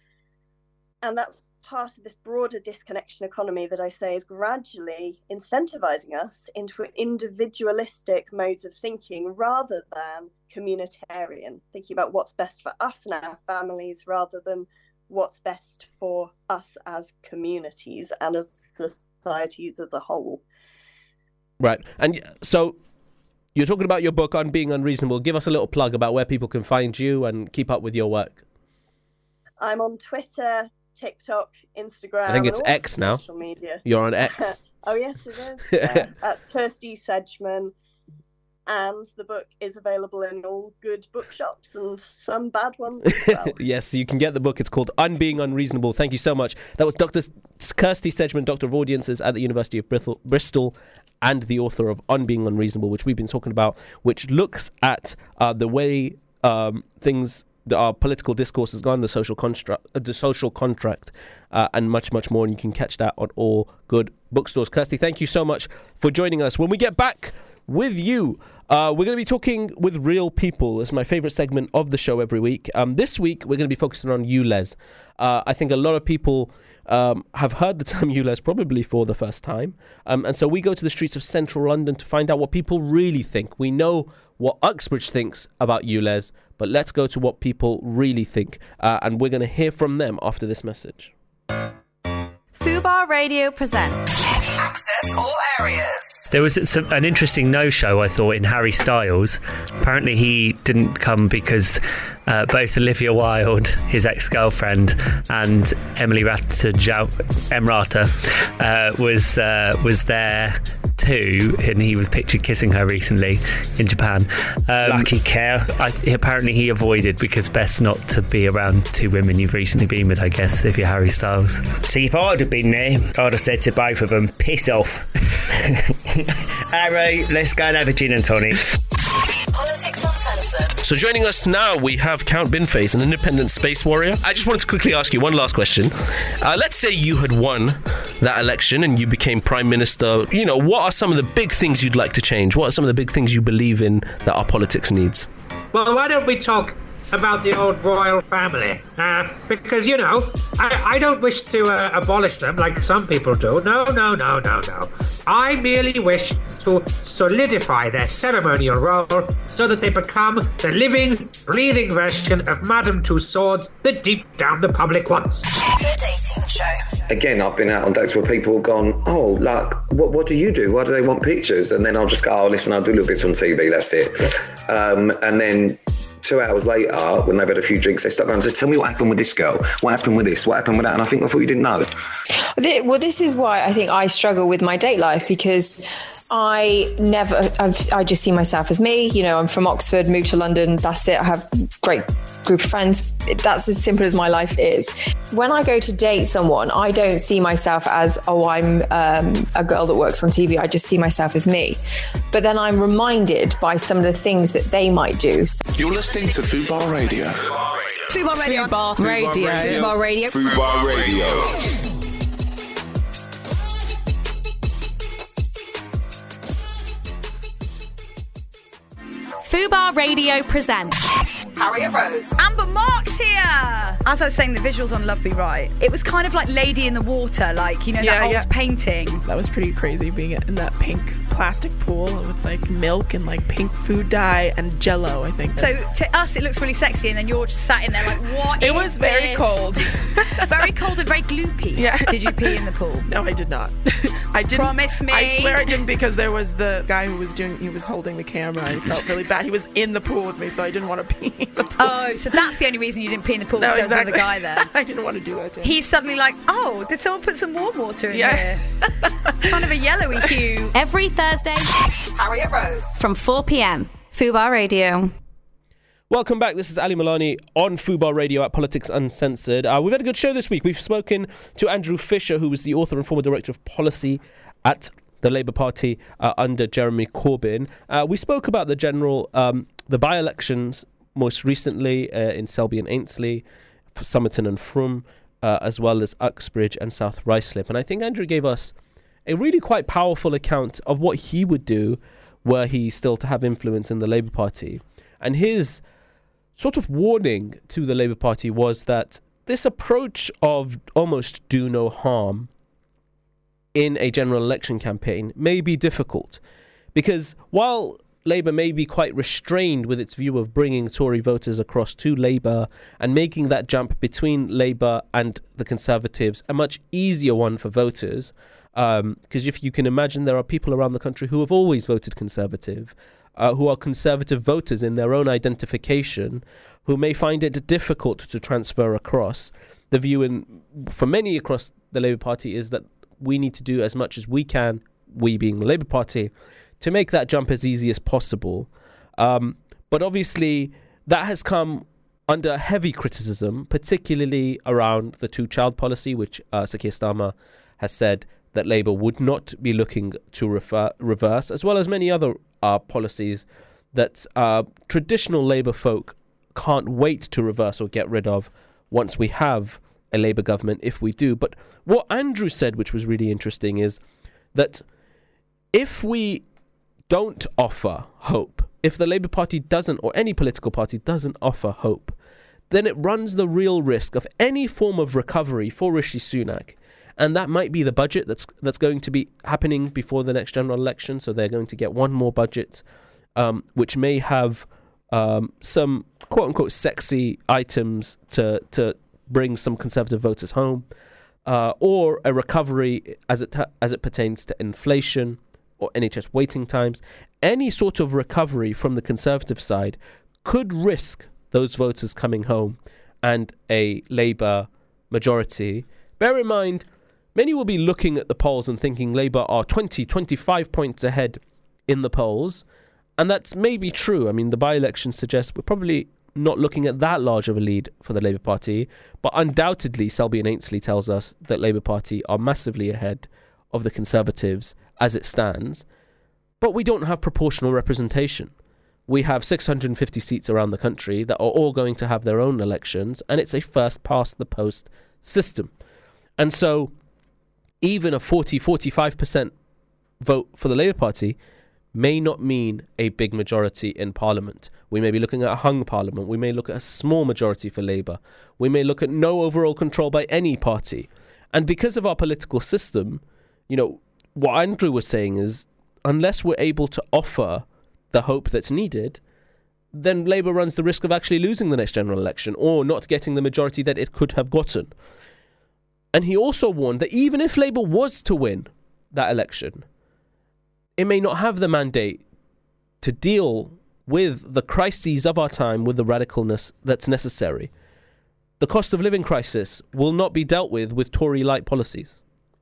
Speaker 11: And that's part of this broader disconnection economy that I say is gradually incentivizing us into individualistic modes of thinking rather than communitarian, thinking about what's best for us and our families rather than what's best for us as communities and as societies as a whole.
Speaker 2: Right. And so you're talking about your book on being unreasonable. Give us a little plug about where people can find you and keep up with your work. I'm
Speaker 11: on Twitter, TikTok, Instagram.
Speaker 2: I think it's X now.
Speaker 11: Social media.
Speaker 2: You're on X.
Speaker 11: Oh, yes, it is. At Kirsty Sedgman. And the book is available in all good bookshops and some bad ones as well.
Speaker 2: Yes, you can get the book. It's called Being Unreasonable. Thank you so much. That was Dr. Kirsty Sedgman, Doctor of Audiences at the University of Bristol, and the author of Being Unreasonable, which we've been talking about, which looks at the way things, our political discourse has gone, the social contract, and much, much more. And you can catch that on all good bookstores. Kirsty, thank you so much for joining us. When we get back with you, we're going to be talking with real people. It's my favorite segment of the show every week. This week, we're going to be focusing on ULEZ. I think a lot of people have heard the term ULEZ probably for the first time. And so we go to the streets of central London to find out what people really think. We know what Uxbridge thinks about ULEZ, but let's go to what people really think. And we're going to hear from them after this message.
Speaker 4: Fubar Radio presents Access All Areas.
Speaker 5: There was an interesting no-show, I thought, in Harry Styles. Apparently he didn't come because both Olivia Wilde, his ex-girlfriend, and Emily Emrata was there too, and he was pictured kissing her recently in Japan.
Speaker 12: Lucky cow.
Speaker 5: Apparently he avoided because best not to be around two women you've recently been with, I guess, if you're Harry Styles.
Speaker 12: See, if I'd have been there, I'd have said to both of them, piss off. Harry, let's go and have a gin and tonic.
Speaker 4: Politics Uncensored.
Speaker 2: So joining us now, we have Count Binface, an independent space warrior. I just wanted to quickly ask you one last question. Let's say you had won that election and you became Prime Minister. You know, what are some of the big things you'd like to change? What are some of the big things you believe in that our politics needs?
Speaker 13: Well, why don't we talk about the old royal family? Because, you know, I don't wish to abolish them like some people do. No. I merely wish to solidify their ceremonial role so that they become the living, breathing version of Madame Tussauds that deep down the public wants.
Speaker 4: The Dating Show.
Speaker 9: Again, I've been out on dates where people have gone, oh, like, what do you do? Why do they want pictures? And then I'll just go, oh, listen, I'll do little bits on TV, that's it. And then 2 hours later, when they've had a few drinks, they start going, so tell me what happened with this girl, what happened with this, what happened with that, and I thought you didn't know.
Speaker 14: Well, this is why I think I struggle with my date life, because I just see myself as me. You know, I'm from Oxford, moved to London, that's it. I have a great group of friends. That's as simple as my life is. When I go to date someone, I don't see myself as, I'm a girl that works on TV. I just see myself as me. But then I'm reminded by some of the things that they might do.
Speaker 10: You're listening to Fubar Radio.
Speaker 4: Fubar Radio.
Speaker 10: Fubar Radio.
Speaker 4: Fubar Radio.
Speaker 10: Fubar Radio.
Speaker 15: Fubar Radio presents
Speaker 4: Harriet Rose.
Speaker 16: Amber Mark's here! As I was saying, the visuals on Love Be Right, it was kind of like Lady in the Water, like, you know, that old painting.
Speaker 17: That was pretty crazy, being in that pink plastic pool with like milk and like pink food dye and Jello, I think.
Speaker 16: So to us, it looks really sexy, and then you're just sat in there like, what is
Speaker 17: It was very
Speaker 16: this?
Speaker 17: cold.
Speaker 16: Very cold and very gloopy.
Speaker 17: Yeah.
Speaker 16: Did you pee in the pool?
Speaker 17: No, I did not. I didn't.
Speaker 16: Promise me.
Speaker 17: I swear I didn't, because there was the guy who was holding the camera. I felt really bad. He was in the pool with me, so I didn't want to pee in the pool.
Speaker 16: Oh, so that's the only reason you didn't pee in the pool,
Speaker 17: No,
Speaker 16: because
Speaker 17: exactly.
Speaker 16: there was another guy there.
Speaker 17: I didn't want to do that to him.
Speaker 16: He's suddenly like, oh, did someone put some warm water in here? Kind of a yellowy hue.
Speaker 15: every Thursday
Speaker 4: Harriet Rose.
Speaker 15: from 4 p.m.
Speaker 1: Fubar Radio.
Speaker 2: Welcome back. This is Ali Milani on Fubar Radio at Politics Uncensored. We've had a good show this week. We've spoken to Andrew Fisher, who was the author and former director of policy at the Labour Party under Jeremy Corbyn. We spoke about the by-elections most recently in Selby and Ainsley, Somerton and Frome, as well as Uxbridge and South Ruislip. And I think Andrew gave us a really quite powerful account of what he would do were he still to have influence in the Labour Party. And his sort of warning to the Labour Party was that this approach of almost do no harm in a general election campaign may be difficult, because while Labour may be quite restrained with its view of bringing Tory voters across to Labour and making that jump between Labour and the Conservatives a much easier one for voters, because if you can imagine, there are people around the country who have always voted Conservative, who are Conservative voters in their own identification, who may find it difficult to transfer across. The view for many across the Labour Party is that we need to do as much as we can, we being the Labour Party, to make that jump as easy as possible. But obviously, that has come under heavy criticism, particularly around the two-child policy, which Sir Keir Starmer has said that Labour would not be looking to reverse, as well as many other policies that traditional Labour folk can't wait to reverse or get rid of once we have a Labour government, if we do. But what Andrew said, which was really interesting, is that if we don't offer hope, if the Labour Party doesn't, or any political party doesn't offer hope, then it runs the real risk of any form of recovery for Rishi Sunak. And that might be the budget that's going to be happening before the next general election. So they're going to get one more budget, which may have some quote-unquote sexy items to bring some Conservative voters home, or a recovery as it pertains to inflation or NHS waiting times. Any sort of recovery from the Conservative side could risk those voters coming home and a Labour majority. Bear in mind, many will be looking at the polls and thinking Labour are 20, 25 points ahead in the polls. And that's maybe true. I mean, the by-elections suggest we're probably not looking at that large of a lead for the Labour Party. But undoubtedly, Selby and Ainsley tells us that Labour Party are massively ahead of the Conservatives as it stands. But we don't have proportional representation. We have 650 seats around the country that are all going to have their own elections, and it's a first-past-the-post system. And so even a 40-45% vote for the Labour Party may not mean a big majority in Parliament. We may be looking at a hung Parliament. We may look at a small majority for Labour. We may look at no overall control by any party. And because of our political system, you know, what Andrew was saying is, unless we're able to offer the hope that's needed, then Labour runs the risk of actually losing the next general election or not getting the majority that it could have gotten. And he also warned that even if Labour was to win that election, it may not have the mandate to deal with the crises of our time with the radicalness that's necessary. The cost of living crisis will not be dealt with Tory-like policies.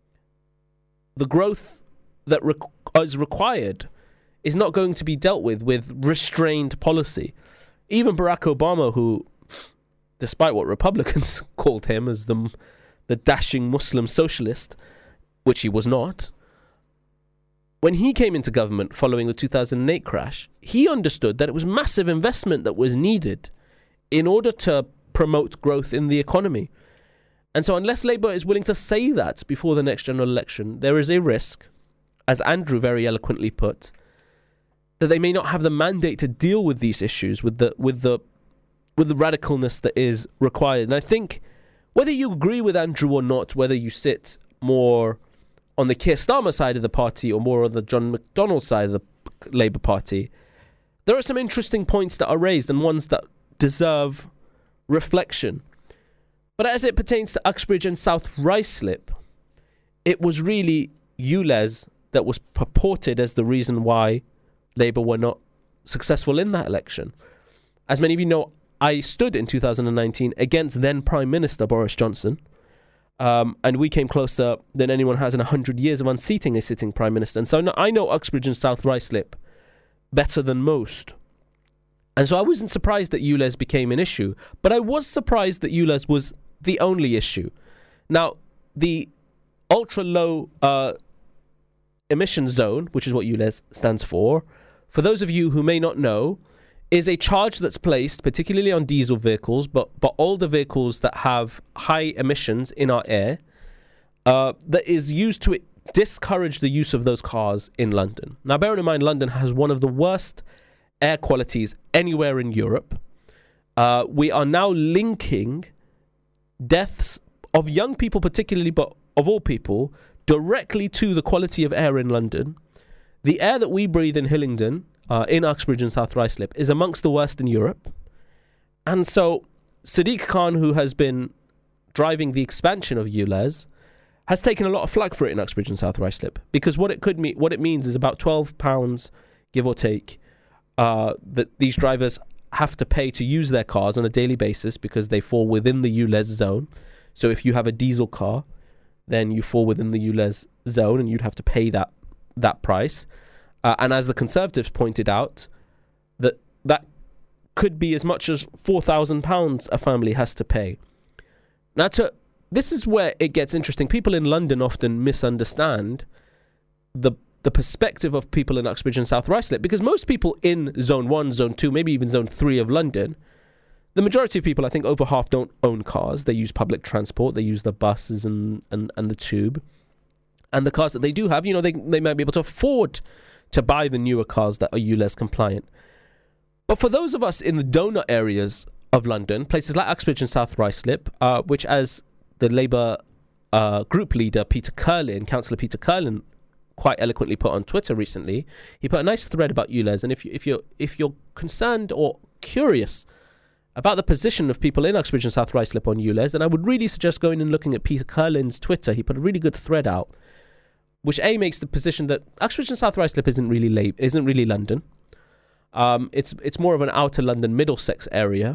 Speaker 2: The growth that is required is not going to be dealt with restrained policy. Even Barack Obama, who, despite what Republicans called him as the dashing Muslim socialist, which he was not, when he came into government following the 2008 crash, he understood that it was massive investment that was needed in order to promote growth in the economy. And so unless Labour is willing to say that before the next general election, there is a risk, as Andrew very eloquently put, that they may not have the mandate to deal with these issues with the radicalness that is required. And I think whether you agree with Andrew or not, whether you sit more on the Keir Starmer side of the party or more on the John McDonnell side of the Labour Party, there are some interesting points that are raised and ones that deserve reflection. But as it pertains to Uxbridge and South Ruislip, it was really ULEZ that was purported as the reason why Labour were not successful in that election. As many of you know, I stood in 2019 against then Prime Minister Boris Johnson, and we came closer than anyone has in 100 years of unseating a sitting Prime Minister. And so I know Uxbridge and South Ruislip better than most. And so I wasn't surprised that ULEZ became an issue, but I was surprised that ULEZ was the only issue. Now, the ultra-low emission zone, which is what ULEZ stands for those of you who may not know, is a charge that's placed particularly on diesel vehicles, but older vehicles that have high emissions in our air, that is used to discourage the use of those cars in London. Now, bearing in mind, London has one of the worst air qualities anywhere in Europe. We are now linking deaths of young people particularly, but of all people, directly to the quality of air in London. The air that we breathe in Hillingdon, in Uxbridge and South Ruislip, is amongst the worst in Europe. And so Sadiq Khan, who has been driving the expansion of ULEZ, has taken a lot of flack for it in Uxbridge and South Ruislip, because what it means is about £12, give or take, that these drivers have to pay to use their cars on a daily basis because they fall within the ULEZ zone. So if you have a diesel car, then you fall within the ULEZ zone and you'd have to pay that price. And as the Conservatives pointed out, that could be as much as £4,000 a family has to pay. Now, this is where it gets interesting. People in London often misunderstand the perspective of people in Uxbridge and South Ruislip, because most people in Zone 1, Zone 2, maybe even Zone 3 of London, the majority of people, I think over half, don't own cars. They use public transport. They use the buses and the tube. And the cars that they do have, they might be able to afford to buy the newer cars that are ULEZ compliant. But for those of us in the donut areas of London, places like Uxbridge and South Ruislip, which, as the Labour group leader Councillor Peter Curlin, quite eloquently put on Twitter recently, he put a nice thread about ULEZ. And if you're concerned or curious about the position of people in Uxbridge and South Ruislip on ULEZ, then I would really suggest going and looking at Peter Curlin's Twitter. He put a really good thread out, which makes the position that Uxbridge and South Ruislip isn't really London. It's more of an outer London, Middlesex area.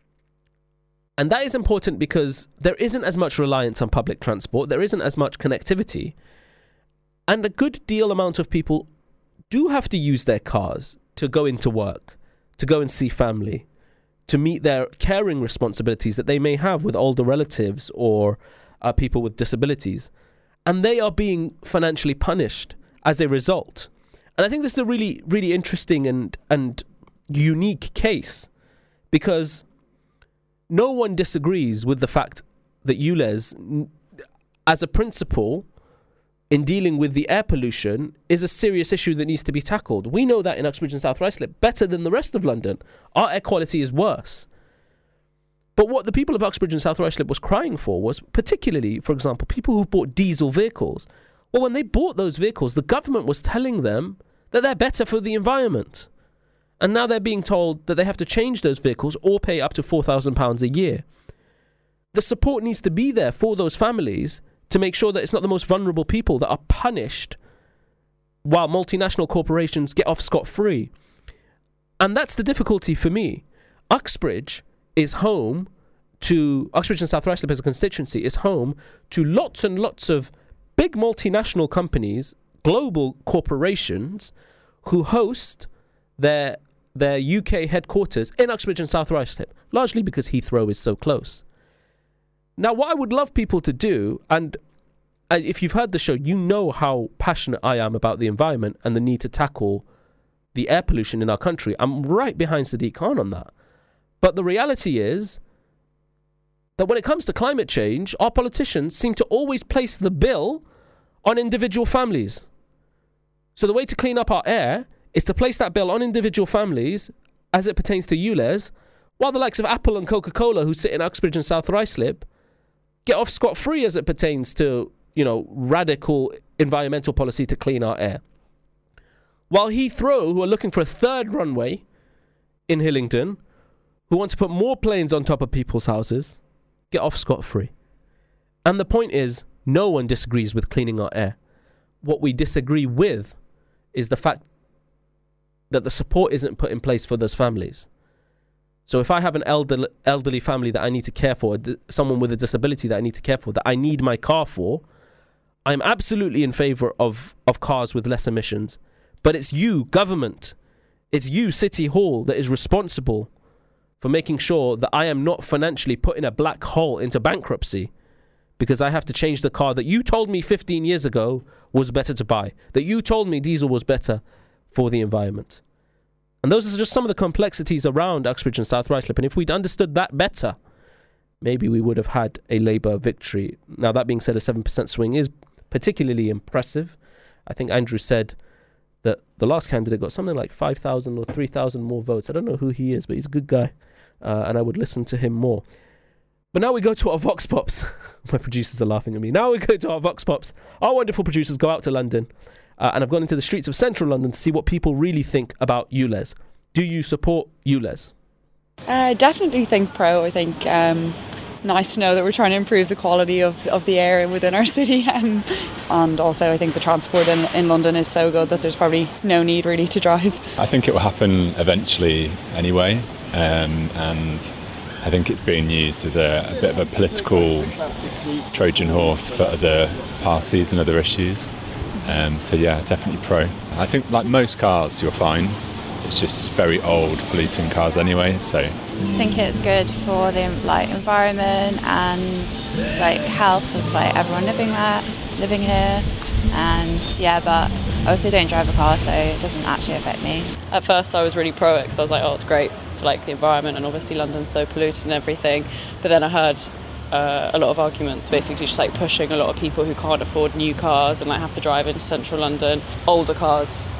Speaker 2: And that is important because there isn't as much reliance on public transport. There isn't as much connectivity. And a good deal amount of people do have to use their cars to go into work, to go and see family, to meet their caring responsibilities that they may have with older relatives or people with disabilities. And they are being financially punished as a result. And I think this is a really, really interesting and unique case, because no one disagrees with the fact that ULEZ, as a principle, in dealing with the air pollution, is a serious issue that needs to be tackled. We know that in Uxbridge and South Ruislip better than the rest of London. Our air quality is worse. But what the people of Uxbridge and South Ruislip was crying for was, particularly, for example, people who bought diesel vehicles. Well, when they bought those vehicles, the government was telling them that they're better for the environment. And now they're being told that they have to change those vehicles or pay up to £4,000 a year. The support needs to be there for those families to make sure that it's not the most vulnerable people that are punished while multinational corporations get off scot-free. And that's the difficulty for me. Uxbridge and South Ruislip as a constituency is home to lots and lots of big multinational companies, global corporations, who host their UK headquarters in Uxbridge and South Ruislip, largely because Heathrow is so close. Now, what I would love people to do, and if you've heard the show, you know how passionate I am about the environment and the need to tackle the air pollution in our country. I'm right behind Sadiq Khan on that. But the reality is that when it comes to climate change, our politicians seem to always place the bill on individual families. So the way to clean up our air is to place that bill on individual families as it pertains to ULEZ, while the likes of Apple and Coca-Cola, who sit in Uxbridge and South Ruislip, get off scot-free as it pertains to, radical environmental policy to clean our air. While Heathrow, who are looking for a third runway in Hillingdon, who want to put more planes on top of people's houses, get off scot-free. And the point is, no one disagrees with cleaning our air. What we disagree with is the fact that the support isn't put in place for those families. So if I have an elderly family that I need to care for, someone with a disability that I need to care for, that I need my car for, I'm absolutely in favour of cars with less emissions. But it's you, government, it's you, City Hall, that is responsible for making sure that I am not financially put in a black hole into bankruptcy because I have to change the car that you told me 15 years ago was better to buy, that you told me diesel was better for the environment. And those are just some of the complexities around Uxbridge and South Ruislip. And if we'd understood that better, maybe we would have had a Labour victory. Now, that being said, a 7% swing is particularly impressive. I think Andrew said that the last candidate got something like 5,000 or 3,000 more votes. I don't know who he is, but he's a good guy. And I would listen to him more. But now we go to our Vox Pops. My producers are laughing at me. Now we go to our Vox Pops. Our wonderful producers go out to London. And I've gone into the streets of central London to see what people really think about ULEZ. Do you support ULEZ?
Speaker 18: Definitely think pro. I think nice to know that we're trying to improve the quality of the air within our city. And also I think the transport in London is so good that there's probably no need really to drive.
Speaker 19: I think it will happen eventually anyway. And I think it's being used as a bit of a political Trojan horse for other parties and other issues. So yeah, definitely pro. I think like most cars you're fine. It's just very old polluting cars anyway, so
Speaker 20: I just think it's good for the environment and health of everyone living here, and but I also don't drive a car, so it doesn't actually affect me.
Speaker 21: At first I was really pro it because I was like, oh, it's great for the environment, and obviously London's so polluted and everything, but then I heard a lot of arguments basically just pushing a lot of people who can't afford new cars and have to drive into central London. Older cars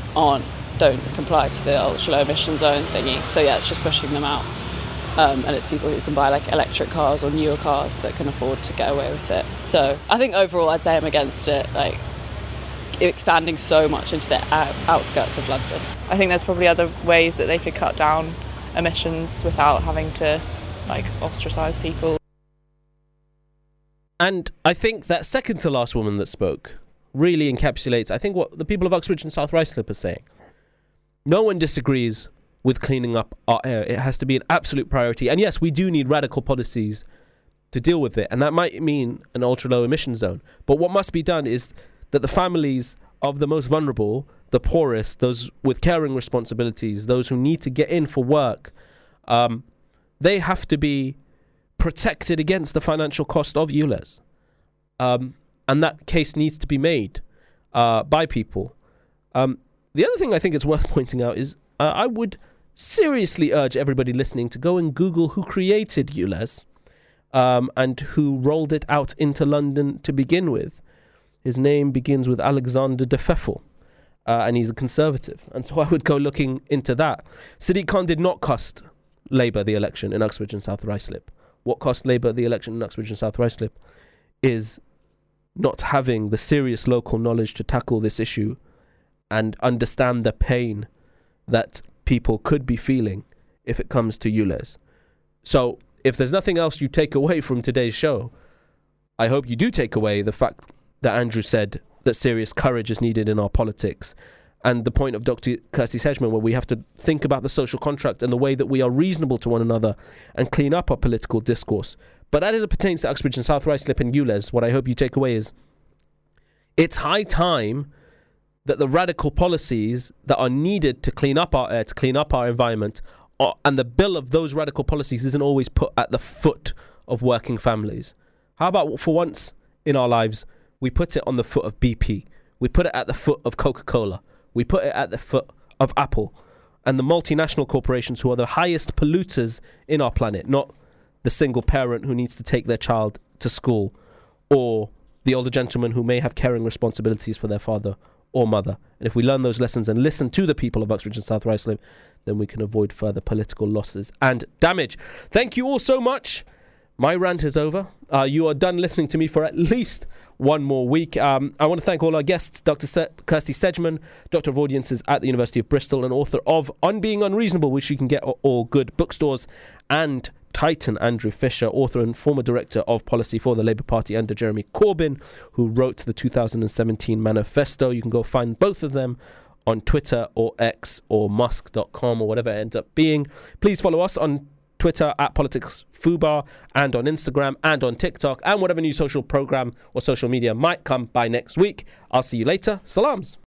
Speaker 21: don't comply to the ultra low emission zone thingy, so yeah, it's just pushing them out, and it's people who can buy electric cars or newer cars that can afford to get away with it. So I think overall I'd say I'm against it, expanding so much into the outskirts of London.
Speaker 22: I think there's probably other ways that they could cut down emissions without having to ostracise people.
Speaker 2: And I think that second to last woman that spoke really encapsulates, I think, what the people of Uxbridge and South Ruislip are saying. No one disagrees with cleaning up our air. It has to be an absolute priority. And yes, we do need radical policies to deal with it. And that might mean an ultra-low emission zone. But what must be done is that the families of the most vulnerable, the poorest, those with caring responsibilities, those who need to get in for work, they have to be protected against the financial cost of ULEZ. And that case needs to be made by people. The other thing I think it's worth pointing out is I would seriously urge everybody listening to go and Google who created ULEZ and who rolled it out into London to begin with. His name begins with Alexander de Pfeffel, and he's a Conservative. And so I would go looking into that. Sadiq Khan did not cost Labour the election in Uxbridge and South Ruislip. What cost Labour the election in Uxbridge and South Ruislip is not having the serious local knowledge to tackle this issue and understand the pain that people could be feeling if it comes to ULEZ. So if there's nothing else you take away from today's show, I hope you do take away the fact that Andrew said that serious courage is needed in our politics, and the point of Dr. Kirsty Sedgman, where we have to think about the social contract and the way that we are reasonable to one another and clean up our political discourse. But as it pertains to Uxbridge and South Ruislip and ULEZ, what I hope you take away is it's high time that the radical policies that are needed to clean up our air, to clean up our environment, and the bill of those radical policies isn't always put at the foot of working families. How about for once in our lives, we put it on the foot of BP. We put it at the foot of Coca-Cola. We put it at the foot of Apple and the multinational corporations who are the highest polluters in our planet, not the single parent who needs to take their child to school, or the older gentleman who may have caring responsibilities for their father or mother. And if we learn those lessons and listen to the people of Uxbridge and South Ruislip, then we can avoid further political losses and damage. Thank you all so much. My rant is over. You are done listening to me for at least one more week. I want to thank all our guests, Dr. Kirsty Sedgman, Doctor of Audiences at the University of Bristol and author of On Being Unreasonable, which you can get at all good bookstores, and Titan Andrew Fisher, author and former director of policy for the Labour Party under Jeremy Corbyn, who wrote the 2017 manifesto. You can go find both of them on Twitter or X or musk.com or whatever it ends up being. Please follow us on Twitter at Politics Fubar, and on Instagram and on TikTok, and whatever new social program or social media might come by next week. I'll see you later. Salams.